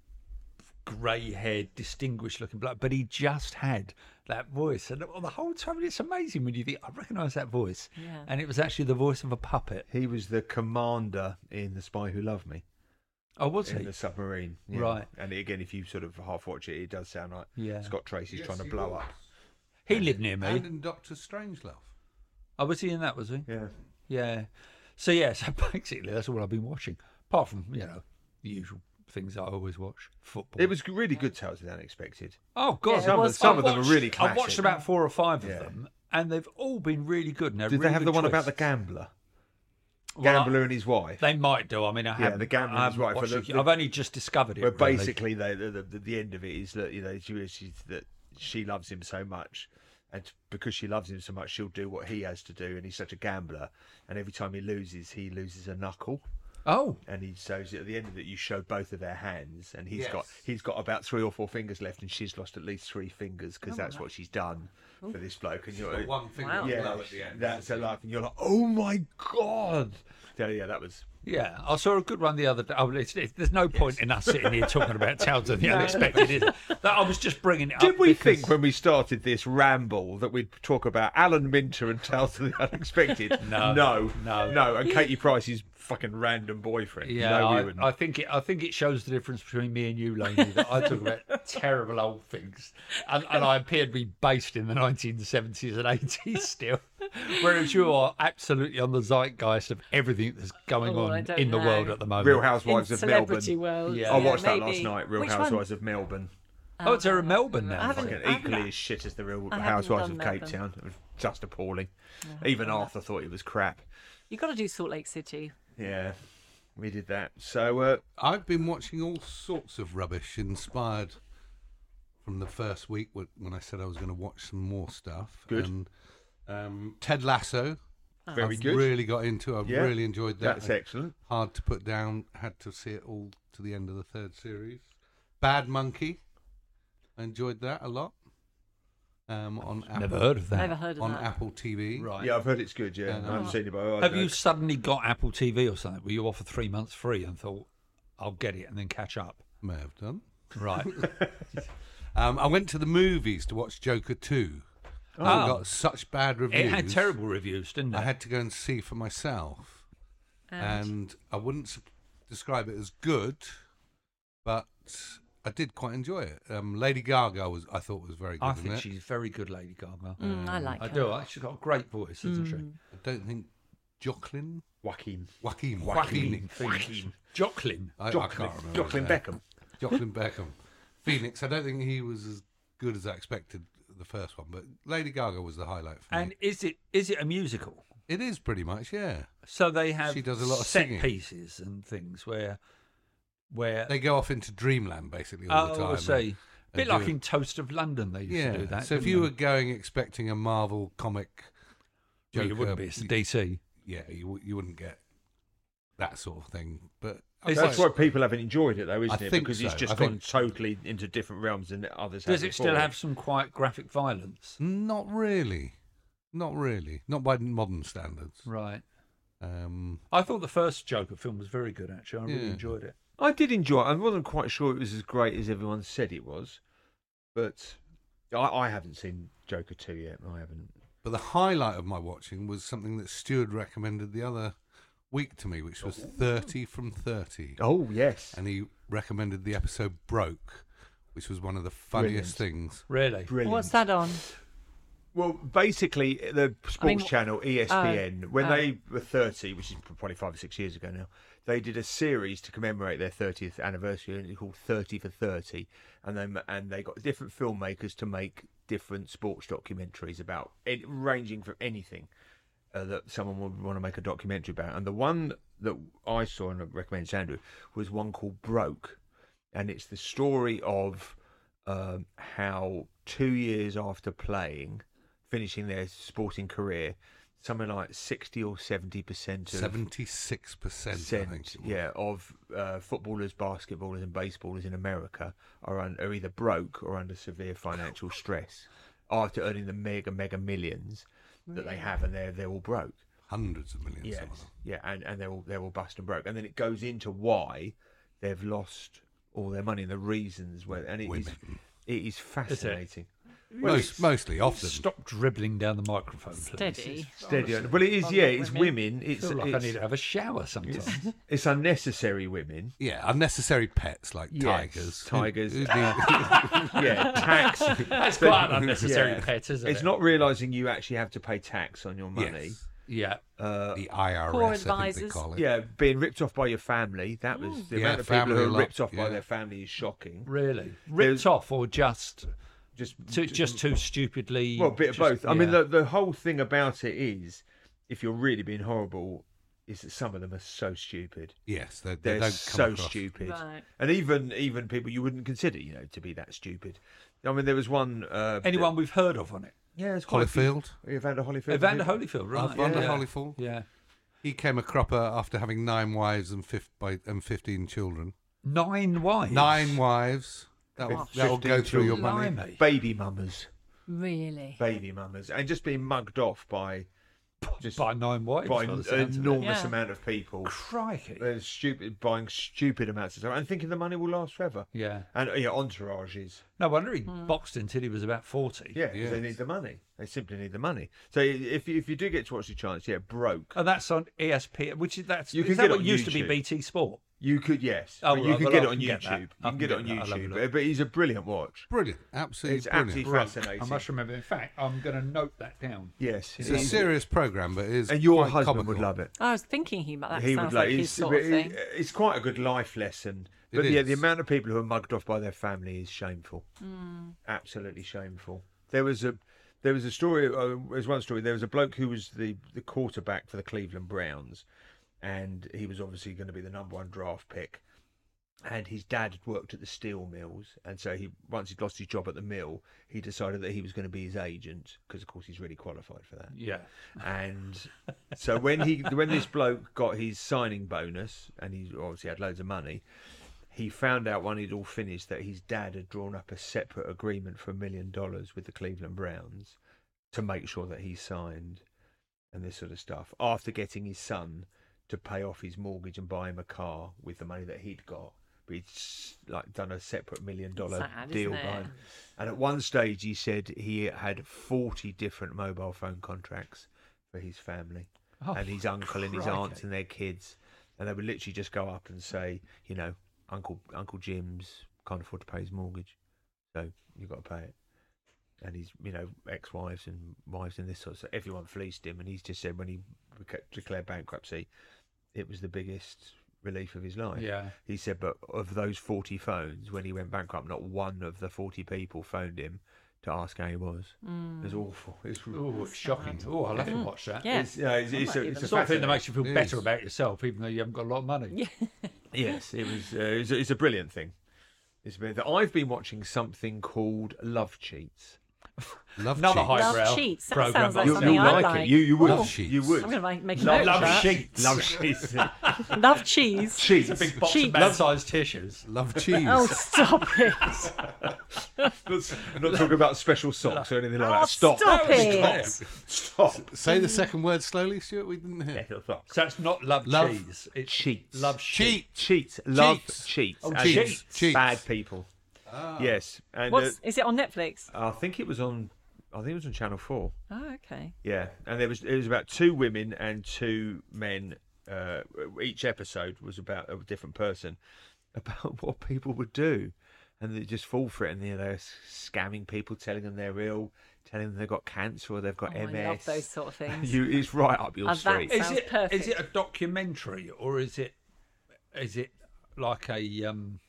grey-haired, distinguished-looking bloke, but he just had that voice. And the whole time, it's amazing when you think, I recognise that voice. Yeah. And it was actually the voice of a puppet. He was the commander in The Spy Who Loved Me. Oh, was In he? the submarine. Yeah. Right. And again, if you sort of half watch it, it does sound like Yeah. Scott Tracy's Yes, trying to he blow was. up. He lived near me. And in Doctor Strangelove. Oh, was he in that, was he? Yeah. Yeah. So, yeah, so basically that's all I've been watching. Apart from, you know, the usual things I always watch. Football. It was really good Tales of the Unexpected. Oh, God. Yeah, it Some, of, was some I've of them are watched- really I've classic. watched about four or five of Yeah. them, and they've all been really good. And they're Did they really have the good one about the twists. gambler? Well, I- Gambler and his wife? They might do. I mean, I Yeah, haven't, the gambling I is haven't right, for watched the- it. the- I've only just discovered it. Where really. basically they, the, the the end of it is that you know she, she's that she loves him so much, and because she loves him so much, she'll do what he has to do, and he's such a gambler, and every time he loses, he loses a knuckle, Oh, and he so at the end of it, you show both of their hands, and he's Yes. got he's got about three or four fingers left, and she's lost at least three fingers because that's what she's done for this bloke, and you're Got one finger Wow. yeah, below at the end. that's a laugh, and you're like, oh my god, yeah, yeah, that was. yeah. I saw a good one the other day. Oh, it's, it's, there's no point in us sitting here talking about Tales of the Unexpected, is it? That I was just bringing it up. Did we because- think when we started this ramble that we'd talk about Alan Minter and Tales of the Unexpected? No, no, no. no. And Katie Price's fucking random boyfriend. Yeah, no, we I, wouldn't. I think it. I think it shows the difference between me and you, Laney. That I talk about terrible old things, and, and I appear to be based in the nineteen seventies and eighties still, whereas you are absolutely on the zeitgeist of everything that's going Oh, I on don't in the know. world at the moment. Real Housewives in of celebrity Melbourne. world. Yeah. I watched that maybe. last night. Real Which Housewives one? of Melbourne. Oh, it's a Melbourne now. I haven't- Fucking I haven't- equally as shit as the Real I haven't Housewives done of Cape Melbourne. Town. It was just appalling. Even Arthur thought it was crap. You got to do Salt Lake City. Yeah, we did that. So uh, I've been watching all sorts of rubbish inspired from the first week when when I said I was going to watch some more stuff. Good. And um, Ted Lasso. very I've good. Really got into. I've Yeah, really enjoyed that. That's excellent. Hard to put down. Had to see it all to the end of the third series. Bad Monkey. I enjoyed that a lot. Um, on Apple, Never heard of that. Never heard of on that. Apple T V. Right. Yeah, I've heard it's good. Yeah, Yeah. I haven't seen it, but I Have know- you suddenly got Apple T V or something? Were you offered three months free and thought, I'll get it and then catch up? May have done. Right. Um, I went to the movies to watch Joker two. Oh. It got such bad reviews. It had terrible reviews, didn't it? I had to go and see for myself, and I wouldn't s- describe it as good, but I did quite enjoy it. Um, Lady Gaga was, I thought, was very good. I in think it. she's very good, Lady Gaga. Mm, I like I her. do. I- She's got a great voice, hasn't she? I don't think Jocelyn, Joaquin. Joaquin, Joaquin Phoenix. Phoenix. Jocelyn. I, I Jocelyn, can't remember. Jocelyn his name. Beckham. Jocelyn Beckham. Phoenix. I don't think he was as good as I expected the first one, but Lady Gaga was the highlight for And me. is it is it a musical? It is pretty much, yeah. So they have She does a lot of set singing. pieces and things where where They go off into dreamland basically all the oh, time. I see. and- A bit and like do- in Toast of London, they used yeah. to do that. so if didn't you they? were going expecting a Marvel comic, Well, Joker, you wouldn't be. It's the D C. yeah, you wou- you wouldn't get that sort of thing. But Is I That's quite- why people haven't enjoyed it, though, isn't I it? think Because it's so. just I gone think- totally into different realms than others Does have it still before. have some quite graphic violence? not really, not really, not by modern standards. Right. Um, I thought the first Joker film was very good. Actually, I really Yeah. enjoyed it. I did enjoy it. I wasn't quite sure it was as great as everyone said it was, but I, I haven't seen Joker two yet. I haven't. but the highlight of my watching was something that Stuart recommended the other week to me, which was thirty from thirty. Oh yes, And he recommended the episode Broke, which was one of the funniest things. Really? brilliant. What's that on? Well, basically, the sports I mean, channel E S P N, when oh. they were thirty, which is probably five or six years ago now, they did a series to commemorate their thirtieth anniversary, and it's called thirty for thirty. And they and they got different filmmakers to make different sports documentaries about it, ranging from anything uh, that someone would want to make a documentary about. And the one that I saw and I recommended to Andrew was one called Broke, and it's the story of um, how two years after playing, finishing their sporting career, something like sixty or seventy percent of seventy-six percent, I percent, think. it was. yeah, of uh, footballers, basketballers, and baseballers in America are, un- are either broke or under severe financial stress after earning the mega mega millions that they have, and they're they're all broke. Hundreds of millions. Yes, some of them. yeah, and, and they're all they're all bust and broke, and then it goes into why they've lost all their money and the reasons where, and it is Women. it is fascinating. Most, mostly, often. Stop dribbling down the microphone, please. Steady. Steady on. Well, it is, yeah, it's women. I It's feel like I it's, need to have a shower sometimes. it's unnecessary women. Yeah, unnecessary pets like Yes, tigers. tigers. Who- who uh, need- yeah, tax. That's quite an unnecessary Yeah. pet, isn't It's it? not realising you actually have to pay tax on your money. Yes, Yeah. Uh, the I R S, Poor I think they advisors. call it. yeah, being ripped off by your family. That was the Yeah, amount of people family who are lot, ripped off by yeah. their family is shocking. Really? Ripped There's- off or just Just, too, just too stupidly? well, a bit of just- both. I mean, yeah. the the whole thing about it is, if you're really being horrible, is that some of them are so stupid. Yes, they, they They're don't come so across. stupid, Right. and even even people you wouldn't consider, you know, to be that stupid. I mean, there was one. Uh, Anyone we've heard of on it? Yeah, it's quite a few- Holyfield, Evander Holyfield. Evander Holyfield, right? Evander yeah. Holyfield. Yeah. He came a cropper after having nine wives and, fif- by, and fifteen children. Nine wives. Nine wives. That will, that will go fifteen through your children. money. Blimey. Baby mamas, Really? baby mamas, and just being mugged off by just By nine wives. by by the an sounds of it. enormous Yeah. amount of people. Crikey. They're stupid, buying stupid amounts of stuff and thinking the money will last forever. Yeah. And yeah, entourages. No wonder he boxed until he was about forty. Yeah, 'cause Yes. they need the money. They simply need the money. So if you, if you do get to watch the chance, yeah, Broke. And that's on E S P N, which is that's You is can that get it what on used to be YouTube. B T Sport? You could, yes. Oh, but you right, can well, get I it on can get YouTube. that. You I can can get it get on that. I'll have a YouTube. look. But, but he's a brilliant watch. Brilliant. Absolutely It's brilliant. absolutely Right. fascinating. I must remember. In fact, I'm going to note that down. Yes. It's it a is. serious programme, but it is And your quite husband comical. would love it. I was thinking he that he sounds would like like his it's, sort of it- thing. it's quite a good life lesson. It But yeah, the is. amount of people who are mugged off by their family is shameful. Absolutely shameful. There was a there was a story. Uh, there was one story. There was a bloke who was the the quarterback for the Cleveland Browns, and he was obviously going to be the number one draft pick. And his dad had worked at the steel mills, and so he once he'd lost his job at the mill, he decided that he was going to be his agent because, of course, he's really qualified for that. Yeah. And so when he when this bloke got his signing bonus, and he obviously had loads of money, he found out when he'd all finished that his dad had drawn up a separate agreement for a million dollars with the Cleveland Browns to make sure that he signed and this sort of stuff after getting his son to pay off his mortgage and buy him a car with the money that he'd got. But he'd s- like done a separate million dollar Sad, deal isn't it? behind. And at one stage, he said he had forty different mobile phone contracts for his family Oh, and his uncle and his crikey. aunts and their kids, and they would literally just go up and say, you know, Uncle Uncle Jim's can't afford to pay his mortgage, so you've got to pay it. And his, you know, ex-wives and wives and this sort of stuff. Everyone fleeced him, and he's just said when he beca- declared bankruptcy, it was the biggest relief of his life. Yeah. He said, but of those forty phones, when he went bankrupt, not one of the forty people phoned him to ask how he was. It was awful. It's, Oh, it's shocking. Oh, I'll have to watch that. Yeah. it's, yeah, it's, it's, a, might it's a It's the sort of thing that fascinating- makes you feel It better is. about yourself, even though you haven't got a lot of money. Yeah. Yes, it was. Uh, it's, a, it's a brilliant thing. It's a brilliant thing. I've been watching something called Love Cheats. Love Another cheats. highbrow Love cheats. That program. sounds like You, something you'll I like, like. it. You you would. Love Sheets. You would. I'm going to make, make a Love, note love of that. sheets. Love sheets. Love cheese. Cheats. It's a big box Cheats. of man-sized tissues. Love cheese. Oh, stop it. not, I'm not talking about special socks or anything like Oh, that. Stop. stop it. Stop. Say the second word slowly, Stuart. We didn't hear. Yeah, stop. So it's not love, Love cheese. It's Cheats. love Cheat. Cheats. Love Cheats. cheats. Oh, As cheats. in Cheats. Bad people. Yes. And uh, What's, is it on Netflix? I think it was on. I think it was on Channel Four. Oh, okay. Yeah, and there was it was about two women and two men uh, each episode was about a different person, about what people would do, and they just fall for it, and you know, they're scamming people, telling them they're ill, telling them they've got cancer or they've got Oh, M S. I love those sort of things. You, it's right up your Oh, that street. Is Sounds it perfect. is it a documentary or is it is it like a um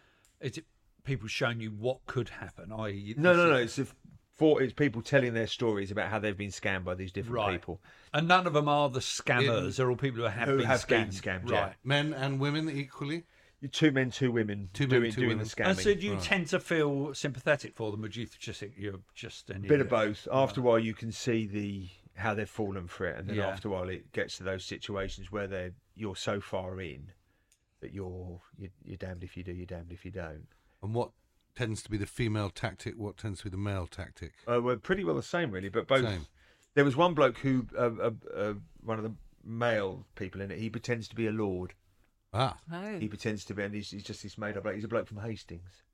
is it people showing you what could happen? I e, No, no, no. It's a, for it's people telling their stories about how they've been scammed by these different Right. people And none of them are the scammers. They're all people who have who been have scammed. been scammed. Yeah. Right. Men and women equally. Two men, two women, Two men, doing, two doing women. the scamming. And so do you Right. tend to feel sympathetic for them, or do you just think you're just an Bit of idiot? both. After a while, you can see the how they've fallen for it, and then Yeah. after a while, it gets to those situations where they're you're so far in that you're you're, you're damned if you do, you're damned if you don't. And what tends to be the female tactic? What tends to be the male tactic? Uh, we're pretty well the same, really. But both. Same. There was one bloke who, uh, uh, uh, one of the male people in it, he pretends to be a lord. Ah, Oh. He pretends to be, and he's, he's just this made up bloke. He's a bloke from Hastings.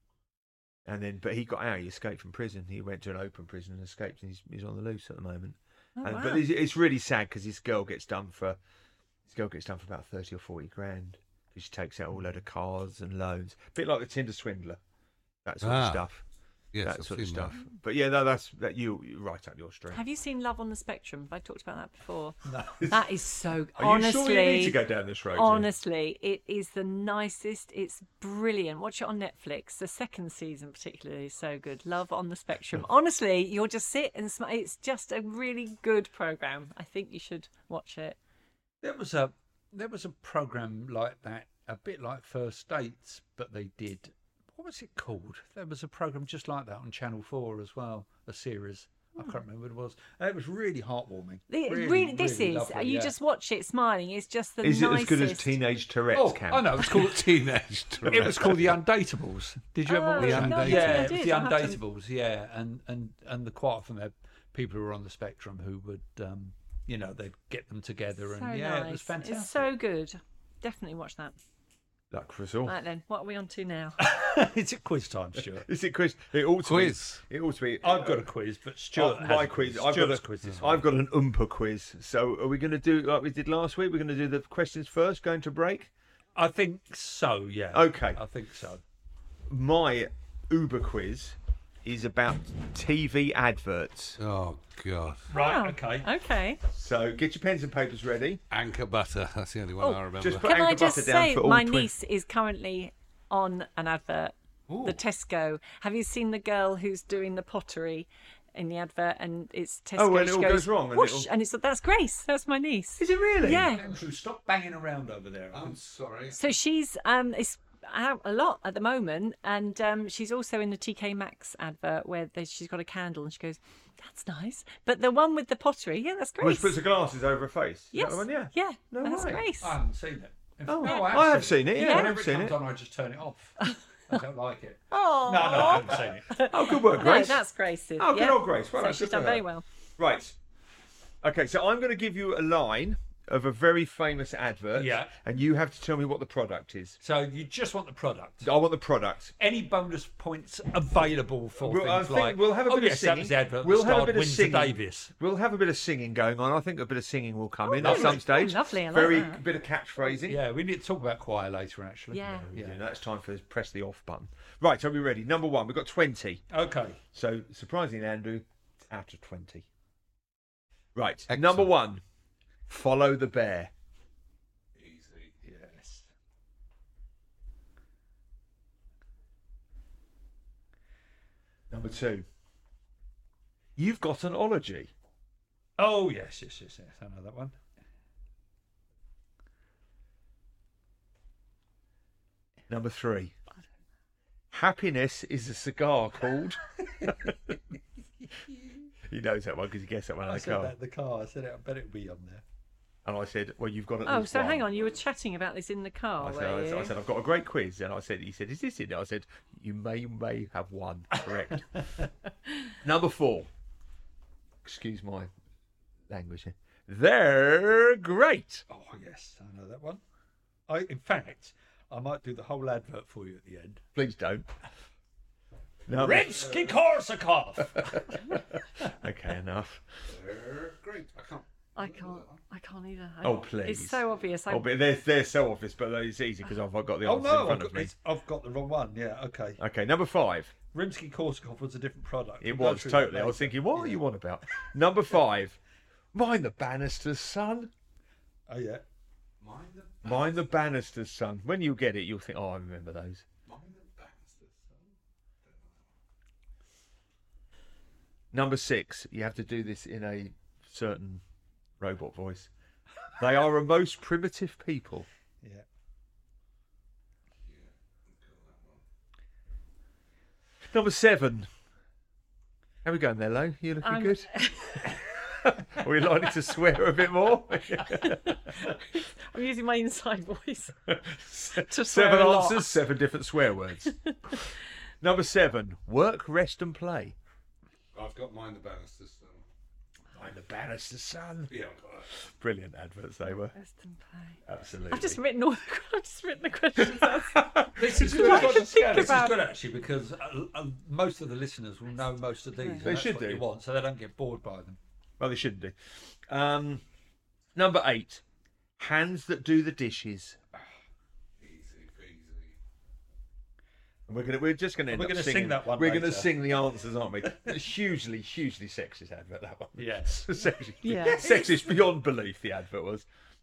And then, but he got out. He escaped from prison. He went to an open prison and escaped, and he's, he's on the loose at the moment. Oh, and, wow. But it's, it's really sad because this girl gets done for, this girl gets done for about thirty or forty grand because she takes out a whole load of cars and loans, a bit like the Tinder swindler, that sort Ah, of stuff. yes, that I've sort of seen stuff. that. But yeah, no, that's that you you're right up your street. Have you seen Love on the Spectrum? Have I talked about that before? No. That is so. Are honestly, you sure you need to go down this road? Jim? honestly, it is the nicest. It's brilliant. Watch it on Netflix. The second season, particularly, is so good. Love on the Spectrum. Honestly, you'll just sit and sm- it's just a really good program. I think you should watch it. There was a there was a program like that, a bit like First Dates, but they did. What was it called? There was a program just like that on Channel Four as well, a series. I can't remember what it was. And it was really heartwarming. It, Really, really, this really is lovely, you yeah. just watch it smiling. It's just the Is it nicest. as good as Teenage Tourette's Oh, camp? I know. It's called Teenage. It was called The Undateables. Did you ever Oh, watch The that? no, Undateables. Yeah, I it was did. The I'll have to- Undateables. Yeah, and and and the quite often they're people who are on the spectrum who would, um, you know, they'd get them together, and So yeah, nice. it was fantastic. It's so good. Definitely watch that. Luck for us all. Right then, what are we on to now? It's a quiz time, Stuart. Is it quiz? It ought to Quiz. Be, it ought to be. I've got a quiz, but Stuart Uh, has my a quiz. quiz. I've got Stuart's a quiz this I've got an Oompa quiz. So are we going to do like we did last week? We're going to do the questions first, going to break. I think so. Yeah. Okay. I think so. My Uber quiz is about T V adverts. Oh God. Right. Oh, Okay. Okay. So get your pens and papers ready. Anchor butter. That's the only one Oh, I remember. just put Can I anchor just butter down say, for all my twin- niece is currently on an advert, the Tesco. Have you seen the girl who's doing the pottery in the advert? And it's Tesco. Oh, when it she all goes, goes wrong and whoosh, it'll- and it's that's Grace. That's my niece. Is it really? Yeah. Andrew, stop banging around over there. I'm sorry. So she's um it's out a lot at the moment, and um she's also in the T K Maxx advert where there's, she's got a candle, and she goes, "That's nice." But the one with the pottery, yeah, that's Which Grace. puts the glasses over her face. Is yes, that the one? Yeah. yeah, No that's way. Grace. I haven't seen it. In Oh, fact- no, I have seen it, yeah, Whenever I've it seen comes it. on, I just turn it off. I don't like it. Oh No, no, I haven't seen it. Oh, good work, no, Grace. that's Grace's. Oh, good yeah. old Grace. Well so done, she's good for done her. very well. Right. Okay, so I'm going to give you a line of a very famous advert. Yeah. And you have to tell me what the product is. So you just want the product. I want the product. Any bonus points available for We'll- I things think like? we'll have a oh bit of yes, singing. that was the advert. We'll that have a starred bit of Windsor singing. Davis. We'll have a bit of singing going on. I think a bit of singing will come in at lovely. some stage. Oh, lovely, I like Very that. bit of catchphrasing. Yeah, we need to talk about choir later. Actually. Yeah. Yeah, that's time for press the off button. Right, are we ready? Number one, we've got twenty. Okay. So, surprisingly, Andrew, it's out of twenty. Right, Excellent. number one, follow the bear. Easy. Yes. Number two, you've got an ology. Oh yes, yes, yes, yes. I know that one. Number three, happiness is a cigar called. He knows that one because he guessed that one in I the said car. that in the car. I said it. I bet it'll be on there. And I said, well, you've got at Oh, least so one. hang on, you were chatting about this in the car, I said, were I, said, you? I said, I've got a great quiz. And I said, he said, is this in it? I said, you may, may have one. Correct. Number four. Excuse my language here. They're great. Oh yes, I know that one. I, in fact, I might do the whole advert for you at the end. Please don't. Number... Rinsky Korsakov. Okay, enough. They're great. I can't. I can't. I can't either. I, Oh, please. It's so obvious. I, Oh, but they're, they're so obvious, but it's easy because I've got the Oh answers in no, I've front got, of me. it's- I've got the wrong one. Yeah, okay. Okay, number five. Rimsky-Korsakov was a different product. It We'll go was through that totally. I was later. thinking, what are you on about? Number five. Mind the Bannister's son. Oh yeah. Mind the, Mind the Bannister's son. When you get it, you'll think, oh, I remember those. mind the Bannister's son. Number six. You have to do this in a certain robot voice. They are a most primitive people. Yeah. Number seven. How are we going there, Lo? You looking I'm- good? Are we likely to swear a bit more? I'm using my inside voice. To swear Seven a lot. answers, seven different swear words. Number seven. Work, rest, and play. I've got Mind the Bannister's son. Mind the Bannister's son. Yeah, I've got that. Brilliant adverts they were. Rest and play. Absolutely. I've just written all the. I've just written the questions. This is Just good. like to This think is about good it. actually because uh, uh, most of the listeners will know most of these. and They that's should what do. You want, so they don't get bored by them. Well, they shouldn't do. Um, number eight. Hands that do the dishes. Easy peasy. And we're gonna. We're just gonna. End We're up gonna sing singing, that one We're gonna later. sing the answers, aren't we? A hugely, hugely sexist advert. That one. Yes. Sexist. Yeah. Sexist beyond belief. The advert was.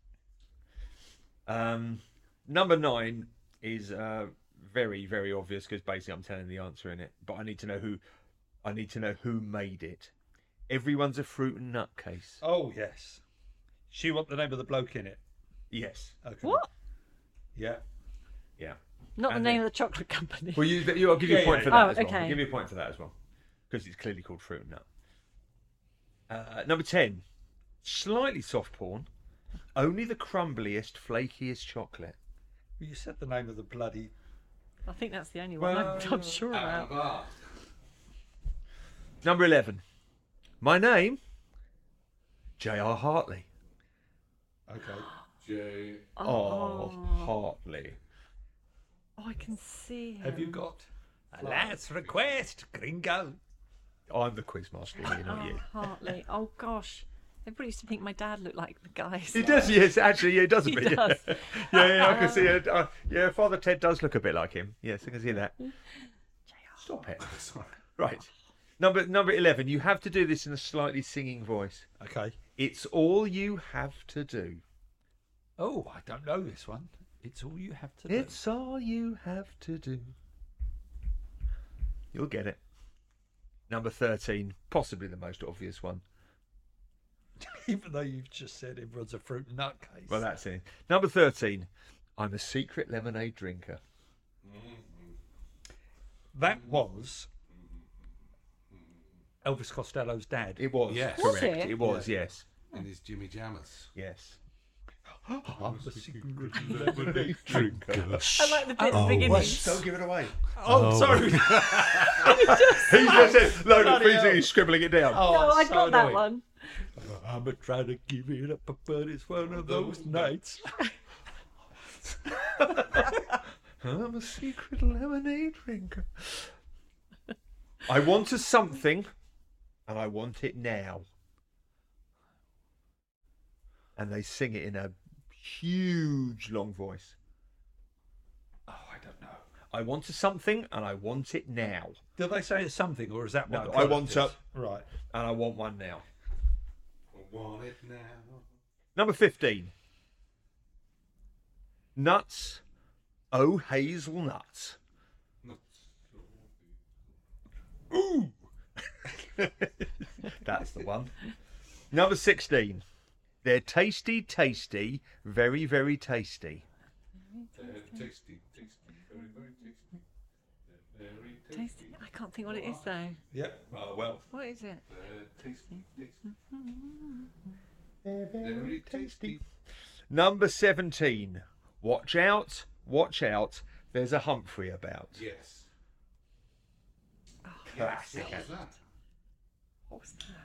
Um, number nine is uh, very, very obvious because basically I'm telling the answer in it, but I need to know who. I need to know who made it. Everyone's a fruit and nut case. Oh yes. She want the name of the bloke in it. Yes. Okay. What? Yeah. Yeah. Not the And name then- of the chocolate company. Well, you, you, I'll give you Yeah, a point yeah, for yeah. that Oh, as well. okay. I'll give you a point for that as well because it's clearly called fruit and nut. Uh, number ten, slightly soft porn. Only the crumbliest, flakiest chocolate. Well, you said the name of the bloody. I think that's the only one I'm, Well, I'm sure Out about. of art. Number eleven, my name, J R Hartley. Okay. J. Oh, Hartley. Oh, I can see him. Have you got a last request, Gringo? I'm the quiz master, here, not Oh, you. Hartley. Oh gosh. Everybody used to think my dad looked like the guy. He does, yes, actually, yeah, he does a He bit. does. Yeah, yeah, I can see it. Uh, yeah, Father Ted does look a bit like him. Yes, I can see that. Stop it. Sorry. Right. Number number eleven. You have to do this in a slightly singing voice. Okay. It's all you have to do. Oh, I don't know this one. It's all you have to do. It's all you have to do. You'll get it. Number thirteen. Possibly the most obvious one. Even though you've just said everyone's a fruit and nut case. Well, that's it. Number thirteen. I'm a secret lemonade drinker. that was Elvis Costello's dad. It was. Yes. Was Correct. it? It was, yes. In his Jimmy Jammers. Yes. I'm a secret Lemonade drinker. I like the bit at the beginning. Don't give it away. Oh, sorry. He just said, load of Bloody freezing, hell. he's scribbling it down. Oh, No, I so got that annoying. one. I'm trying to give it up, but it's one of those nights. I'm a secret lemonade drinker. I want a something, and I want it now. And they sing it in a huge, long voice. Oh, I don't know. I want a something, and I want it now. Did they say it's something, or is that what No, the I product want is? a, Right. and I want one now. I want it now. Number fifteen. Nuts. Oh, hazelnuts. Ooh! That's the one. Number sixteen. They're tasty, tasty, very, very tasty. Uh, tasty, tasty, very, very tasty. They're very tasty. Tasty. I can't think what it is though. Yep. Oh, well. What is it? They're tasty, tasty. They're very tasty. Number seventeen. Watch out, watch out. There's a Humphrey about. Yes. Classic. What was that? What was that?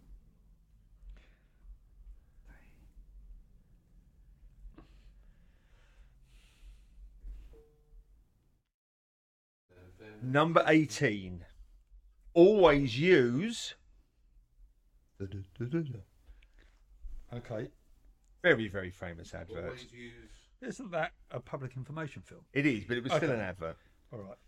Number eighteen. Always use. Okay. Very, very famous advert. Always use. Isn't that a public information film? It is, but it was still Okay. an advert. All right.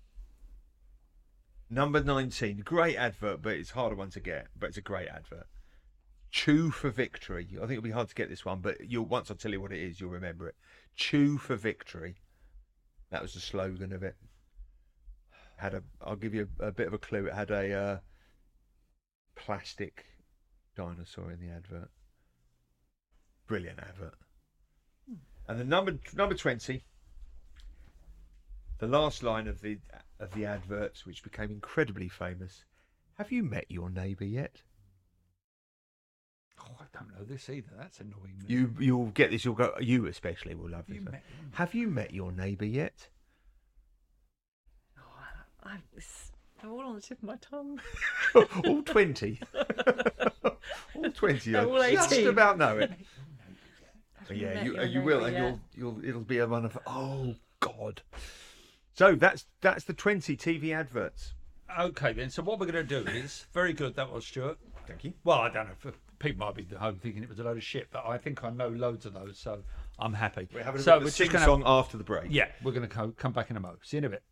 Number nineteen, great advert, but it's a harder one to get, but it's a great advert. Chew for victory. I think it'll be hard to get this one, but you'll once I tell you what it is, you'll remember it. Chew for victory. That was the slogan of it. Had a. I'll give you a, a bit of a clue. It had a uh, plastic dinosaur in the advert. Brilliant advert. And the number number twenty. The last line of the of the adverts, which became incredibly famous. Have you met your neighbour yet? Oh, I don't know this either. That's annoying. Me. You you'll get this. You'll go. You especially will love Have you this. one. met your- Have you met your neighbour yet? Oh, I, it's, they're all on the tip of my tongue. All twenty. All twenty. They're all Just eighteen. about know it. Have you yeah, met you your you will, neighbour and yet? you'll you'll it'll be a one of oh god. So that's that's the twenty T V adverts. Okay, then. So what we're going to do is very good. That was Stuart. Thank you. Well, I don't know. If people might be at home thinking it was a load of shit, but I think I know loads of those, so I'm happy. We're having a so bit of we're a just sing gonna song after the break. Yeah, we're going to co- come back in a mo. See you in a bit.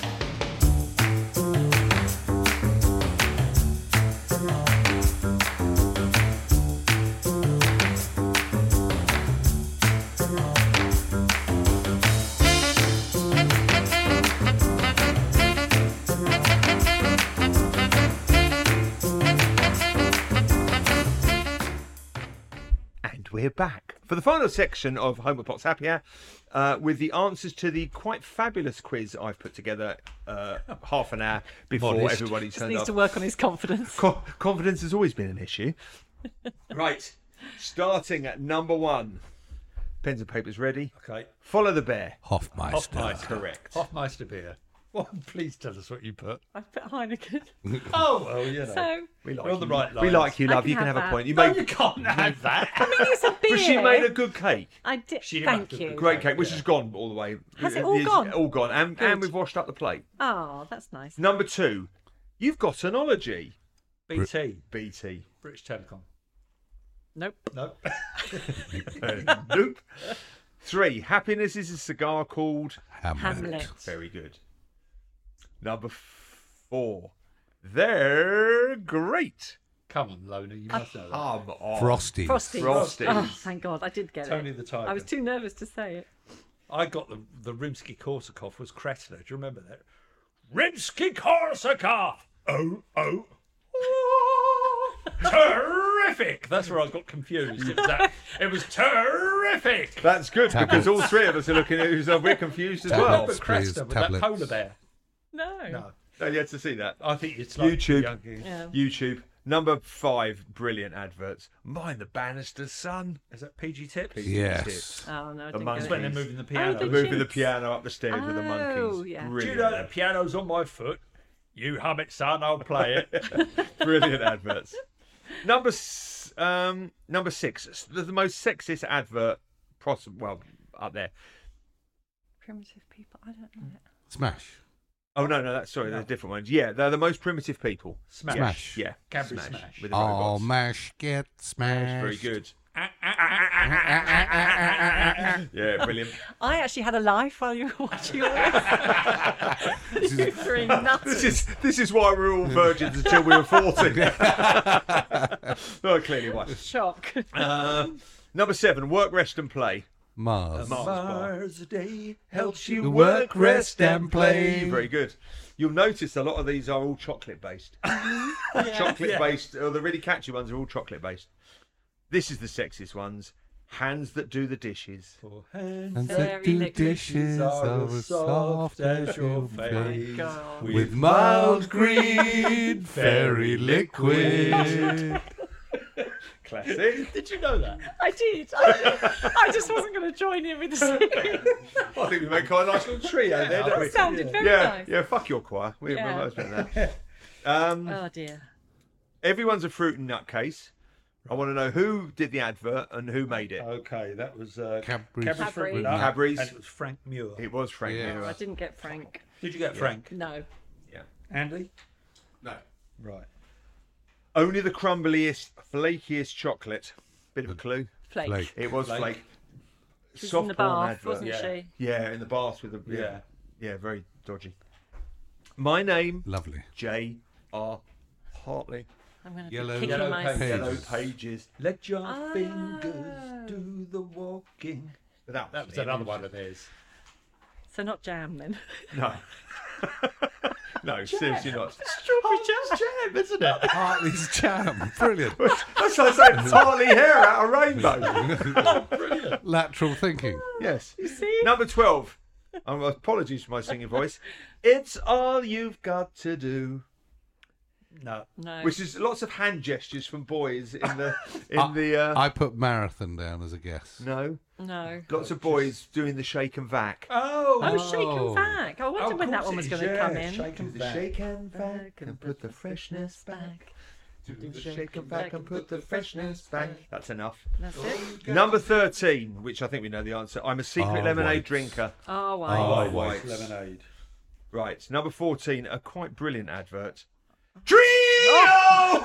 And we're back for the final section of Homer Potts Happy Hour uh, with the answers to the quite fabulous quiz I've put together uh, half an hour before Modest. everybody Just turned needs up. to work on his confidence. Co- confidence has always been an issue. Right, starting at number one. Pens and papers ready. Okay. Follow the bear. Hofmeister. Hofmeister. Correct. Hofmeister beer. Well, please tell us what you put. I put Heineken. Oh, well, you know. So, We like We're on the you. right We lines. like you, I love. can You can have have a that. point. You No, made. you can't have that. I mean, it's a beer. But she made a good cake. I did. She did Thank make a you. good Great cake, which Yeah. has gone all the way. Has it all It's gone? All gone. And, Good. and we've washed up the plate. Oh, that's nice. Number two, you've got an ology. B T, B T. British Telecom. Nope. No. Uh, nope. Three, happiness is a cigar called. Hamlet. Hamlet. Very good. Number four, they're great. Come on, Lona, you must know that. Come on. Frosty. Frosty. Frosty. Oh, thank God, I did get Tony it. the Tiger. I was too nervous to say it. I got the the Rimsky-Korsakov was Chrysler. Do you remember that? Rimsky-Korsakov. Oh oh. Terrific. That's where I got confused. It was that. It was terrific. That's good because all Tablets. three of us are looking at who's we're confused as Tablets. well. Remember Screws, Chrysler with tablets. that polar bear? No. No, No, you had to see that. I think it's like YouTube. young- Yeah. YouTube. Number five, brilliant adverts. Mind the banisters, son. Is that P G Tips? Yes. Oh no, I The didn't monkeys. get When it. they're moving the Oh, piano. the They're moving the Chimps. piano up the stairs with the Oh, monkeys. yeah. Do you Brilliant. know the piano's on my foot? You hum it, son. I'll play it. Brilliant adverts. Number s- um number six, the, the most sexist advert possible. Well, up there. Primitive people. I don't know it. Smash. Oh no, no, that's sorry, they're different ones. Yeah, they're the most primitive people. Smash. Yeah, Smash. Yeah, Cadbury Smash. with the All robots. mash get smashed. Very good. Yeah, brilliant. I actually had a life while you were watching all this. You three nuts. This is this is why we're all virgins until we were forty. Oh, clearly why. Shock. Uh, number seven, work, rest, and play. Mars. Mars bar. Mars Day helps you You work, rest, and play. Very good. You'll notice a lot of these are all chocolate based. Chocolate based, or the really catchy ones are all chocolate based. This is the sexiest ones. Hands that do the dishes. For hands And Very that do liquid. dishes are are as as soft soft as as your your face. face. God. With mild green, very liquid. Classic. Did you know that? I did. I did. I just wasn't going to join in with the singing. I think we made quite a nice little trio there, don't we? That sounded very Yeah, nice. yeah. Fuck your choir. We Yeah. we might as well that. Um, Oh dear. everyone's a fruit and nut case. I want to know who did the advert and who made it. Okay, that was uh, Cadbury's Cadbury's Cadbury. Fruit Nut, Cadbury's. and it was Frank Muir. It was Frank Yeah. Muir. I didn't get Frank. Did you get Frank? No. Yeah. Andy? No. Right. Only the crumbliest, flakiest chocolate. Bit of a clue. Flake. Flake. It was Flake. Flake. She was Soft in the porn bath, advert. wasn't Yeah. she? Yeah, in the bath with the yeah, Yeah. yeah, very dodgy. My name, Lovely. J R Hartley. I'm going to Yellow- be kicking Yellow myself. pages. Yellow pages. Let your Ah. fingers do the walking. That, That was another one of theirs. So not jam then. No. No, seriously not. Strawberry jam. Jam, isn't it? Hartley's Jam. Brilliant. That's like saying Hartley hair out of rainbow. Lateral thinking. Yes. You see? Number twelve. Um, apologies for my singing voice. It's all you've got to do. No. No. Which is lots of hand gestures from boys in the in I- the. Uh, I put marathon down as a guess. no, No. lots of boys doing the shake and vac. Oh. Oh, shake Oh. and back. I wondered Oh, when that of one course was it going is, to yeah, come in. shake and Do the back. shake and vac and put the freshness back. Do the shake and vac and put the freshness back. That's enough. That's it. Number thirteen, which I think we know the answer. I'm a secret Oh, lemonade whites. drinker. Oh, wow. Oh, Oh, whites. lemonade. Right, number fourteen, a quite brilliant advert. Trio!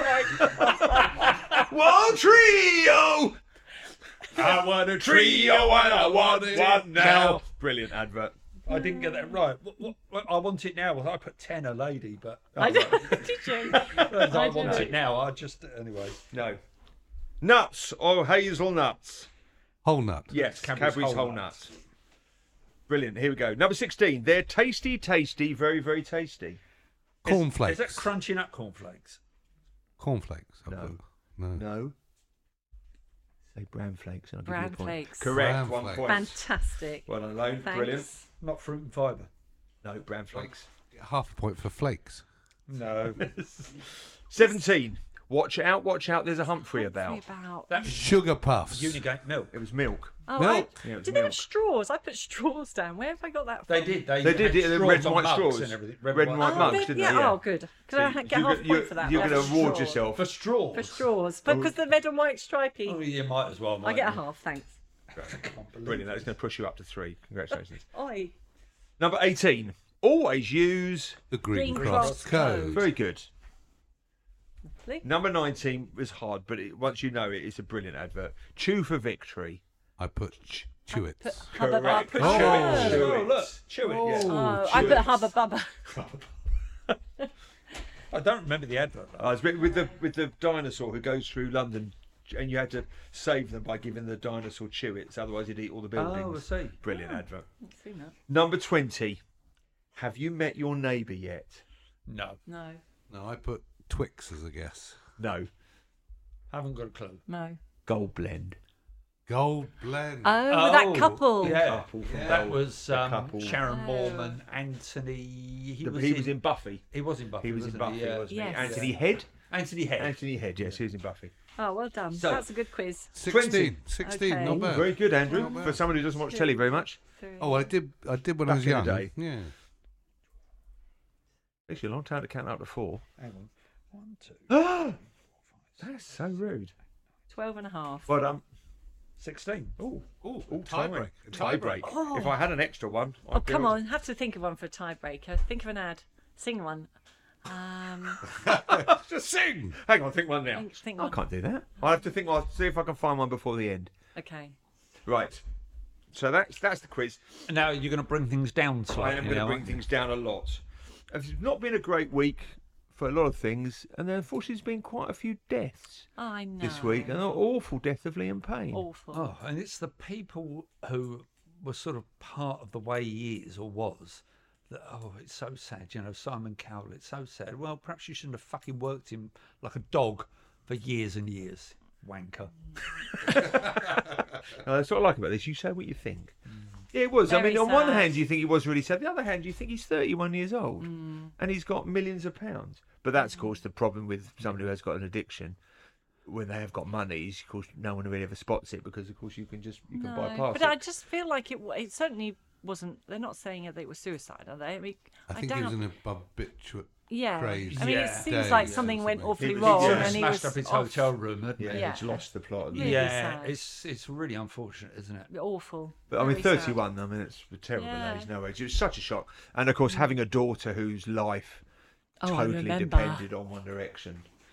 One trio! I want a Trio and I want one now. Brilliant advert. I didn't get that right. What, what, what, I want it now. I put ten a lady, but I did, did you? As I I want don't it now. I just anyway. No. Nuts or hazelnuts? Whole nut. Yes, Cadbury's Cadbury's whole whole nuts. nuts. Brilliant. Here we go. Number sixteen. They're tasty, tasty, very, very tasty. Cornflakes. Is that crunchy nut cornflakes? Cornflakes. I No. put. No. No. Say bran flakes. And I'll give Bran you a point. flakes. Correct. Bran one flakes. point. Fantastic. Well done, Lone. Thanks. Brilliant. Not fruit and fibre. No, bran flakes. Half a point for flakes. No. seventeen. Watch out, watch out. There's a Humphrey Humphrey about. about. That was Sugar puffs. Unigate milk. It was milk. Oh, Milk. I, Yeah, it was did they have milk. straws? I put straws down. Where have I got that from? They did. They, They did had it, the straws red and on white mugs straws. and everything. Red and white Oh, mugs, they- didn't yeah, they? Yeah. oh, good. Could I So get you half got- point you- for that? You're Yeah, going to for reward straws. yourself. For straws. For straws. But because the red and white stripy. Oh, you might as well. I mightn't get a you? half, thanks. Brilliant. That's going to push you up to three. Congratulations. Oi. Number eighteen. Always use. The Green, Green Cross, Cross Code. Code. Very good. Lovely. Number nineteen was hard, but it, once you know it, it's a brilliant advert. Chew for victory. I put ch- Chewits. Put hubba bubba. Correct. Put Oh. straws. Chew Oh, it. look. Chew it. Yeah. Oh, I put hubba bubba. I don't remember the advert. Though. I was with the with the dinosaur who goes through London, and you had to save them by giving the dinosaur Chewits, otherwise he'd eat all the buildings. Oh, I see. Brilliant advert. I've seen that. Number twenty. Have you met your neighbour yet? No, No. No, I put Twix as a guess. No. haven't got a clue. No. Gold blend. Gold blend. Oh, with that couple. Yeah, Couple from that Gold. was The um, couple. Sharon Oh. Moorman, Anthony. He, The- was, he in, was in Buffy. He was in Buffy. He was in wasn't Buffy, he? Yeah. wasn't Yes. he? Anthony Head? Anthony Head. Anthony Head, yes, he was in Buffy. Oh, well done. So- That's a good quiz. sixteen. sixteen, Okay. not bad. Very good, Andrew. Not bad. For someone who doesn't watch telly very much. Three. Oh, I did. I did when I Back was in the young. day. Yeah. Takes you a long time to count up to four. Hang on. One, two, That's so rude. Twelve and a half. Well done. sixteen. Oh, Oh, oh, tie tie break. Tie break. Oh. If I had an extra one. Oh, I'd be come able on. Have to think of one for a tiebreaker. Think of an ad. Sing one. Um, to- Just sing. Hang on, think one now. think, think I one. can't do that. I have to think. I'll see if I can find one before the end. Okay. Right. So that's that's the quiz. Now you're going to bring things down I slightly. am going to now, bring aren't you? things down a lot. It's not been a great week for a lot of things, and then unfortunately there's been quite a few deaths I know. this week, and an awful death of Liam Payne. Awful. Oh, and it's the people who were sort of part of the way he is or was. That, oh, it's so sad. You know, Simon Cowell, it's so sad. Well, perhaps you shouldn't have fucking worked him like a dog for years and years. Wanker. Uh, that's what I like about this. You say what you think. Yeah, it was. I Very mean, on one sad. hand, you think he was really sad. The other hand, you think he's thirty-one years old Mm. and he's got millions of pounds. But that's, of course, the problem with somebody who has got an addiction. When they have got money, of course, no one really ever spots it because, of course, you can just you can No, bypass but it. I just feel like it. wa- It certainly wasn't. They're not saying that it was suicide, are they? I mean, I think doubt. he was in a barbiturate yeah. crazy I mean, it Yeah. seems days like or something went something. awfully He was- wrong, he Sort of and he smashed was up his off- hotel room, hadn't Yeah, he? Yeah. he's lost the plot. Really Yeah, sad. it's it's really unfortunate, isn't it? awful. But I mean, Very sad. thirty-one. I mean, it's a terrible Yeah. age, no age. It was such a shock, and of course, having a daughter whose life Oh, I totally remember. depended on One Direction.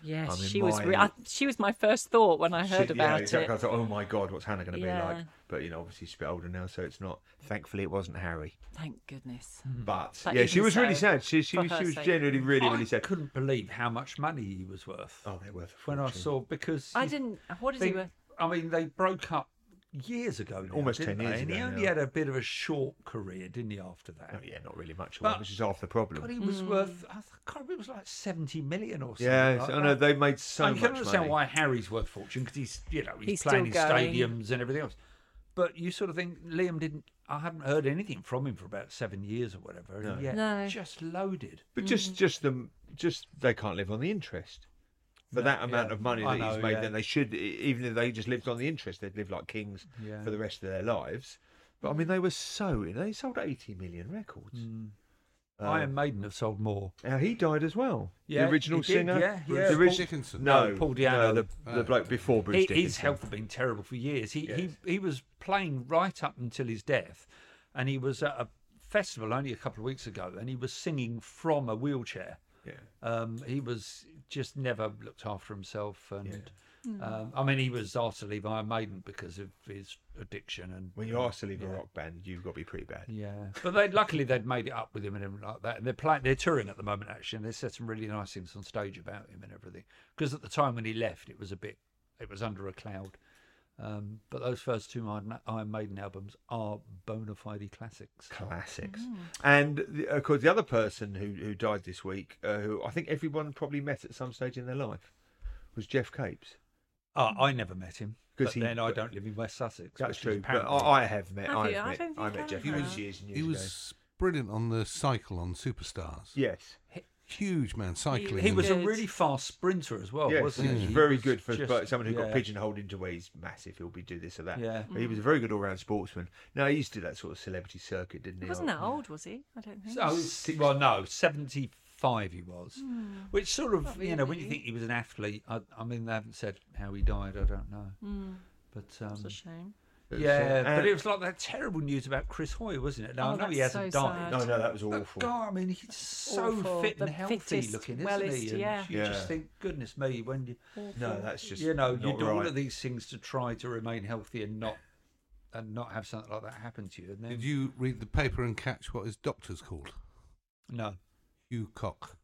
Yes, I mean, she was. my- Re- I, she was my first thought when I heard She- about yeah, exactly. it. I was like, oh my god, what's Hannah going to be Yeah. like? But you know, obviously she's a bit older now, so it's not. Thankfully, it wasn't Harry. Thank goodness. But, But yeah, she even was really so, sad. She she, for was- her she was sake. genuinely really I really sad. couldn't believe how much money he was worth Oh, they're worth. A when I fortune. saw because I he's- didn't. What is they, he worth? I mean, they broke up years ago, now, Almost didn't ten they? years and he ago only now. had a bit of a short career, didn't he? After that, Oh, yeah, not really much, But- which is half the problem. God, he was worth. I can't remember. It was like seventy million or something. yeah, like I know that. they made so I much can understand money. why Harry's worth fortune because he's, you know, he's, He's playing in still going. stadiums and everything else. But you sort of think Liam didn't. I haven't heard anything from him for about seven years or whatever. No. And yet No. just loaded. But just just them just they can't live on the interest. For that amount yeah. of money I that he's know, made, yeah. then they should, e- even if they just lived on the interest, they'd live like kings Yeah. for the rest of their lives. But I mean, they were so they sold eighty million records. Mm. Uh, Iron Maiden have sold more. Now he died as well. Yeah, the original he did, singer. yeah, Bruce- yeah. the Bruce orig- Dickinson. No, No, Paul no, Di'Anno. the, the Oh. bloke before Bruce He, Dickinson. his health had been terrible for years. He, Yes. he he was playing right up until his death, and he was at a festival only a couple of weeks ago, and he was singing from a wheelchair. Yeah. Um, he was just never looked after himself, and Yeah. um, I mean, he was asked to leave Iron Maiden because of his addiction. And When you're asked to leave a yeah. rock band, you've got to be pretty bad. Yeah, but they luckily they'd made it up with him and everything like that. And they're playing, they're touring at the moment actually, and they said some really nice things on stage about him and everything. Because at the time when he left, it was a bit, it was under a cloud. Um, but those first two Iron Iron Maiden albums are bona fide classics. Classics. And the, of course, the other person who, who died this week, uh, who I think everyone probably met at some stage in their life, was Jeff Capes. Uh, I never met him 'Cause because he- then I don't live in West Sussex. That's which is true. But apparently- I, I have met. Have I've you? I met. don't I think met I Jeff have. Capes years and years He ago. was brilliant on the cycle on Superstars. Yes. Huge man cycling. he and- was a Good. really fast sprinter as well, yes, wasn't he he? was He very was good for just- but someone who got yeah. pigeonholed into where he's massive. He'll be do this or that. Yeah. But he was a very good all-round sportsman. Now he used to do that sort of celebrity circuit, didn't he? He wasn't that old, was he? I don't think. So, it's- well, no, seventy-five he was, which sort of, Not you know, when you really. think he was an athlete, I, I mean, they haven't said how he died. I don't know, Mm, but um, it's a shame. But, uh, yeah, but and- it was like that terrible news about Chris Hoy, wasn't it? Now Oh, I know he that's hasn't so died. sad. No, no, that was But awful. God, I mean, he's so Awful. fit and The healthy fittest, looking, isn't wellest, he? And yeah. you Yeah. just think, goodness me, when you, No, that's just you know, you not do all right. of these things to try to remain healthy and not, and not have something like that happen to you. And then, Did you read the paper and catch what his doctor's called? no, Hugh Cock.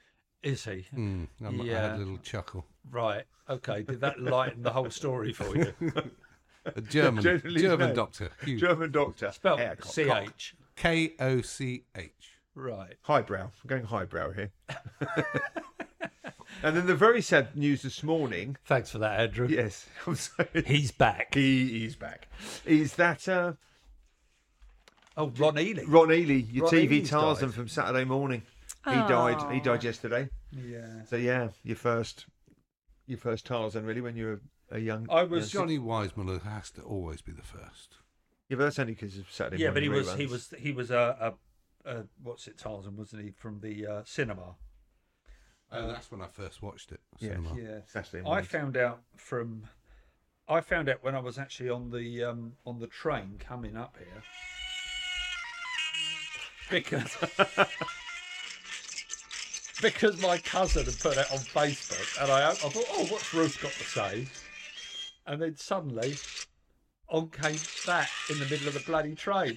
is he? Mm, I, I had Yeah. a little chuckle. Right. Okay. Did that lighten the whole story for you? A German Generally German no. doctor. Hugh. German doctor. Spelled Yeah, cock- C cock. H. K O C H. Right. Highbrow. I'm going highbrow here. And then the very sad news this morning. Thanks for that, Andrew. Yes, I'm sorry. He's back. He is back. Is that uh, Oh, Ron Ely. Ron Ely, your Ron T V Ely's Tarzan died. from Saturday morning? He died. He Aw. died yesterday. Yeah. So yeah, your first, your first Tarzan really when you were a young. I was- young- Johnny Weissmuller has to always be the first. Yeah, but that's only because of Saturday Yeah, but he morning was he reruns. was he was a, a, a what's it Tarzan, wasn't he, from the uh, cinema? Uh, that's when I first watched it. Yeah. Cinema. Yeah. Saturday I morning. found out from I found out when I was actually on the um, on the train coming up here because because my cousin had put it on Facebook, and I I thought, oh, what's Ruth got to say? And then suddenly, on came that in the middle of the bloody train.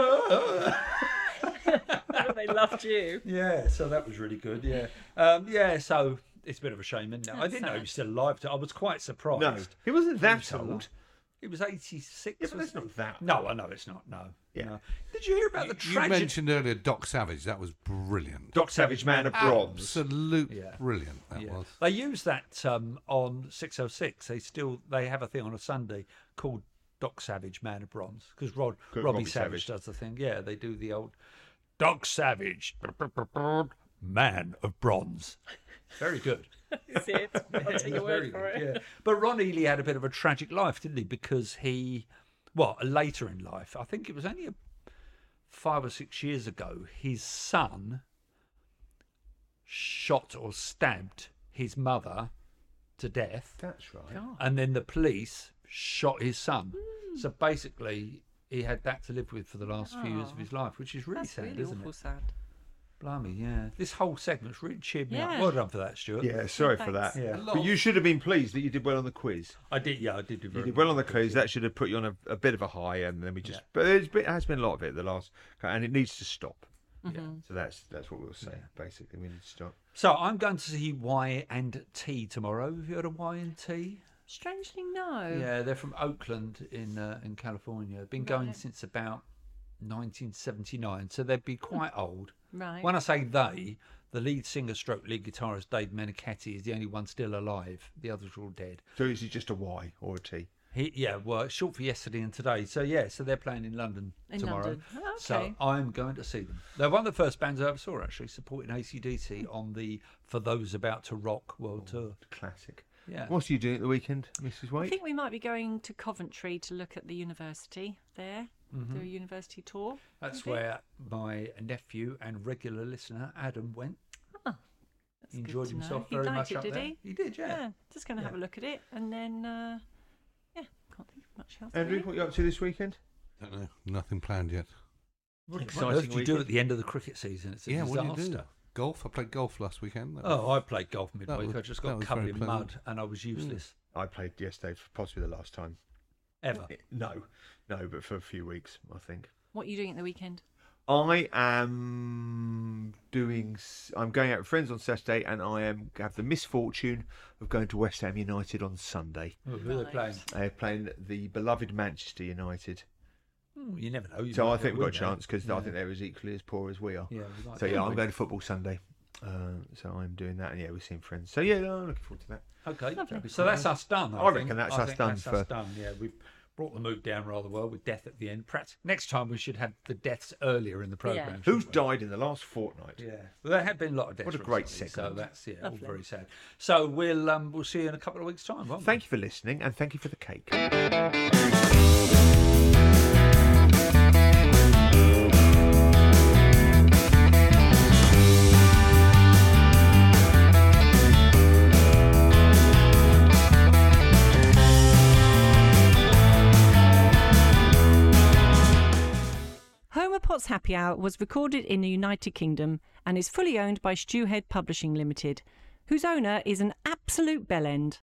They loved you. Yeah, so that was really good. Yeah, um, yeah. So it's a bit of a shame, isn't it? I That's didn't know he sad. was still alive. I was quite surprised. No, he wasn't that so old. He was eighty-six. Yeah, but that's wasn't not that. he? No, I know it's not. No. Yeah. No. Did you hear about the You tragedy? mentioned earlier Doc Savage. That was brilliant. Doc Savage, Man of Bronze. Absolute Yeah. brilliant. That Yeah. was. They use that um, on six oh six. They still they have a thing on a Sunday called Doc Savage, Man of Bronze, because Rod Good, Robbie, Robbie Savage, Savage. does the thing. Yeah, they do the old Doc Savage, Man of Bronze. Very good. Is it? I'll take It your was very word for good, it. yeah. But Ron Ely had a bit of a tragic life, didn't he? Because he, well, later in life, I think it was only a, five or six years ago, his son shot or stabbed his mother to death, That's right. God. and then the police shot his son. So basically, he had that to live with for the last few years of Oh. his life, which is really That's sad, really isn't awful it? sad. Blimey, yeah. This whole segment's really cheered me Yeah. up. Well done for that, Stuart. Yeah, sorry for Thanks. that. Yeah. But you should have been pleased that you did well on the quiz. I did, yeah, I did do You very did well on the quiz. That should have put you on a, a bit of a high, and then we just. Yeah. But there's been, has been a lot of it the last, and it needs to stop. Yeah. So that's that's what we'll say. Basically, we need to stop. So I'm going to see Y and T tomorrow. Have you heard of Y and T? Strangely, no. Yeah, they're from Oakland in uh, in California. Been going Right. since about nineteen seventy-nine, so they'd be quite old. Right. When I say they, the lead singer stroke lead guitarist Dave Menichetti is the only one still alive. The others are all dead. So is it just a Y or a T? He, yeah, well, it's short for yesterday and today. So yeah, so they're playing in London In tomorrow. London. Oh, So okay. I'm going to see them. They're one of the first bands I ever saw, actually, supporting A C D C on the For Those About to Rock World Tour. Classic. Yeah. What are you doing at the weekend, Missus I Waite? think we might be going to Coventry to look at the university there, do a university tour. That's maybe. where my nephew and regular listener Adam went. That's He good enjoyed to know. himself He very liked much it, up did there. he? He did, yeah. Yeah, just going to have Yeah. a look at it, and then uh, yeah, can't think of much else. Andrew, really. what are you up to this weekend? Don't know. Nothing planned yet. What, Exciting what else do you do weekend. at the end of the cricket season? It's a yeah, what disaster. do you do? Golf. I played golf last weekend. That was- Oh, I played golf midweek. was- I just that got was covered very in pleasant. mud and I was useless. I played yesterday, for possibly the last time. Ever. No, no, but for a few weeks, I think. What are you doing at the weekend? I am doing. s- I'm going out with friends on Saturday, and I am have the misfortune of going to West Ham United on Sunday. Oh, who are they Right. playing? They're playing the beloved Manchester United. Oh, you never know. You So might I think we've win got a now. chance because Yeah. I think they're as equally as poor as we are. Yeah, we might So be yeah, I'm win. going to football Sunday. Uh, so I'm doing that, and yeah, we're seeing friends. So yeah, no, I'm looking forward to that. Okay, Lovely. so that's us done. I, I think. reckon that's I us think done That's for- us done. Yeah, we've brought the mood down rather well with death at the end. Perhaps next time we should have the deaths earlier in the program. Yeah. Who's shouldn't we? died in the last fortnight? Yeah, well, there have been a lot of deaths. What a great recently, segment. So that's yeah, all Lovely. very sad. So we'll um, we'll see you in a couple of weeks' time. Won't Thank you for listening, and thank you for the cake. Homer Potts Happy Hour was recorded in the United Kingdom and is fully owned by Stewhead Publishing Limited, whose owner is an absolute bellend.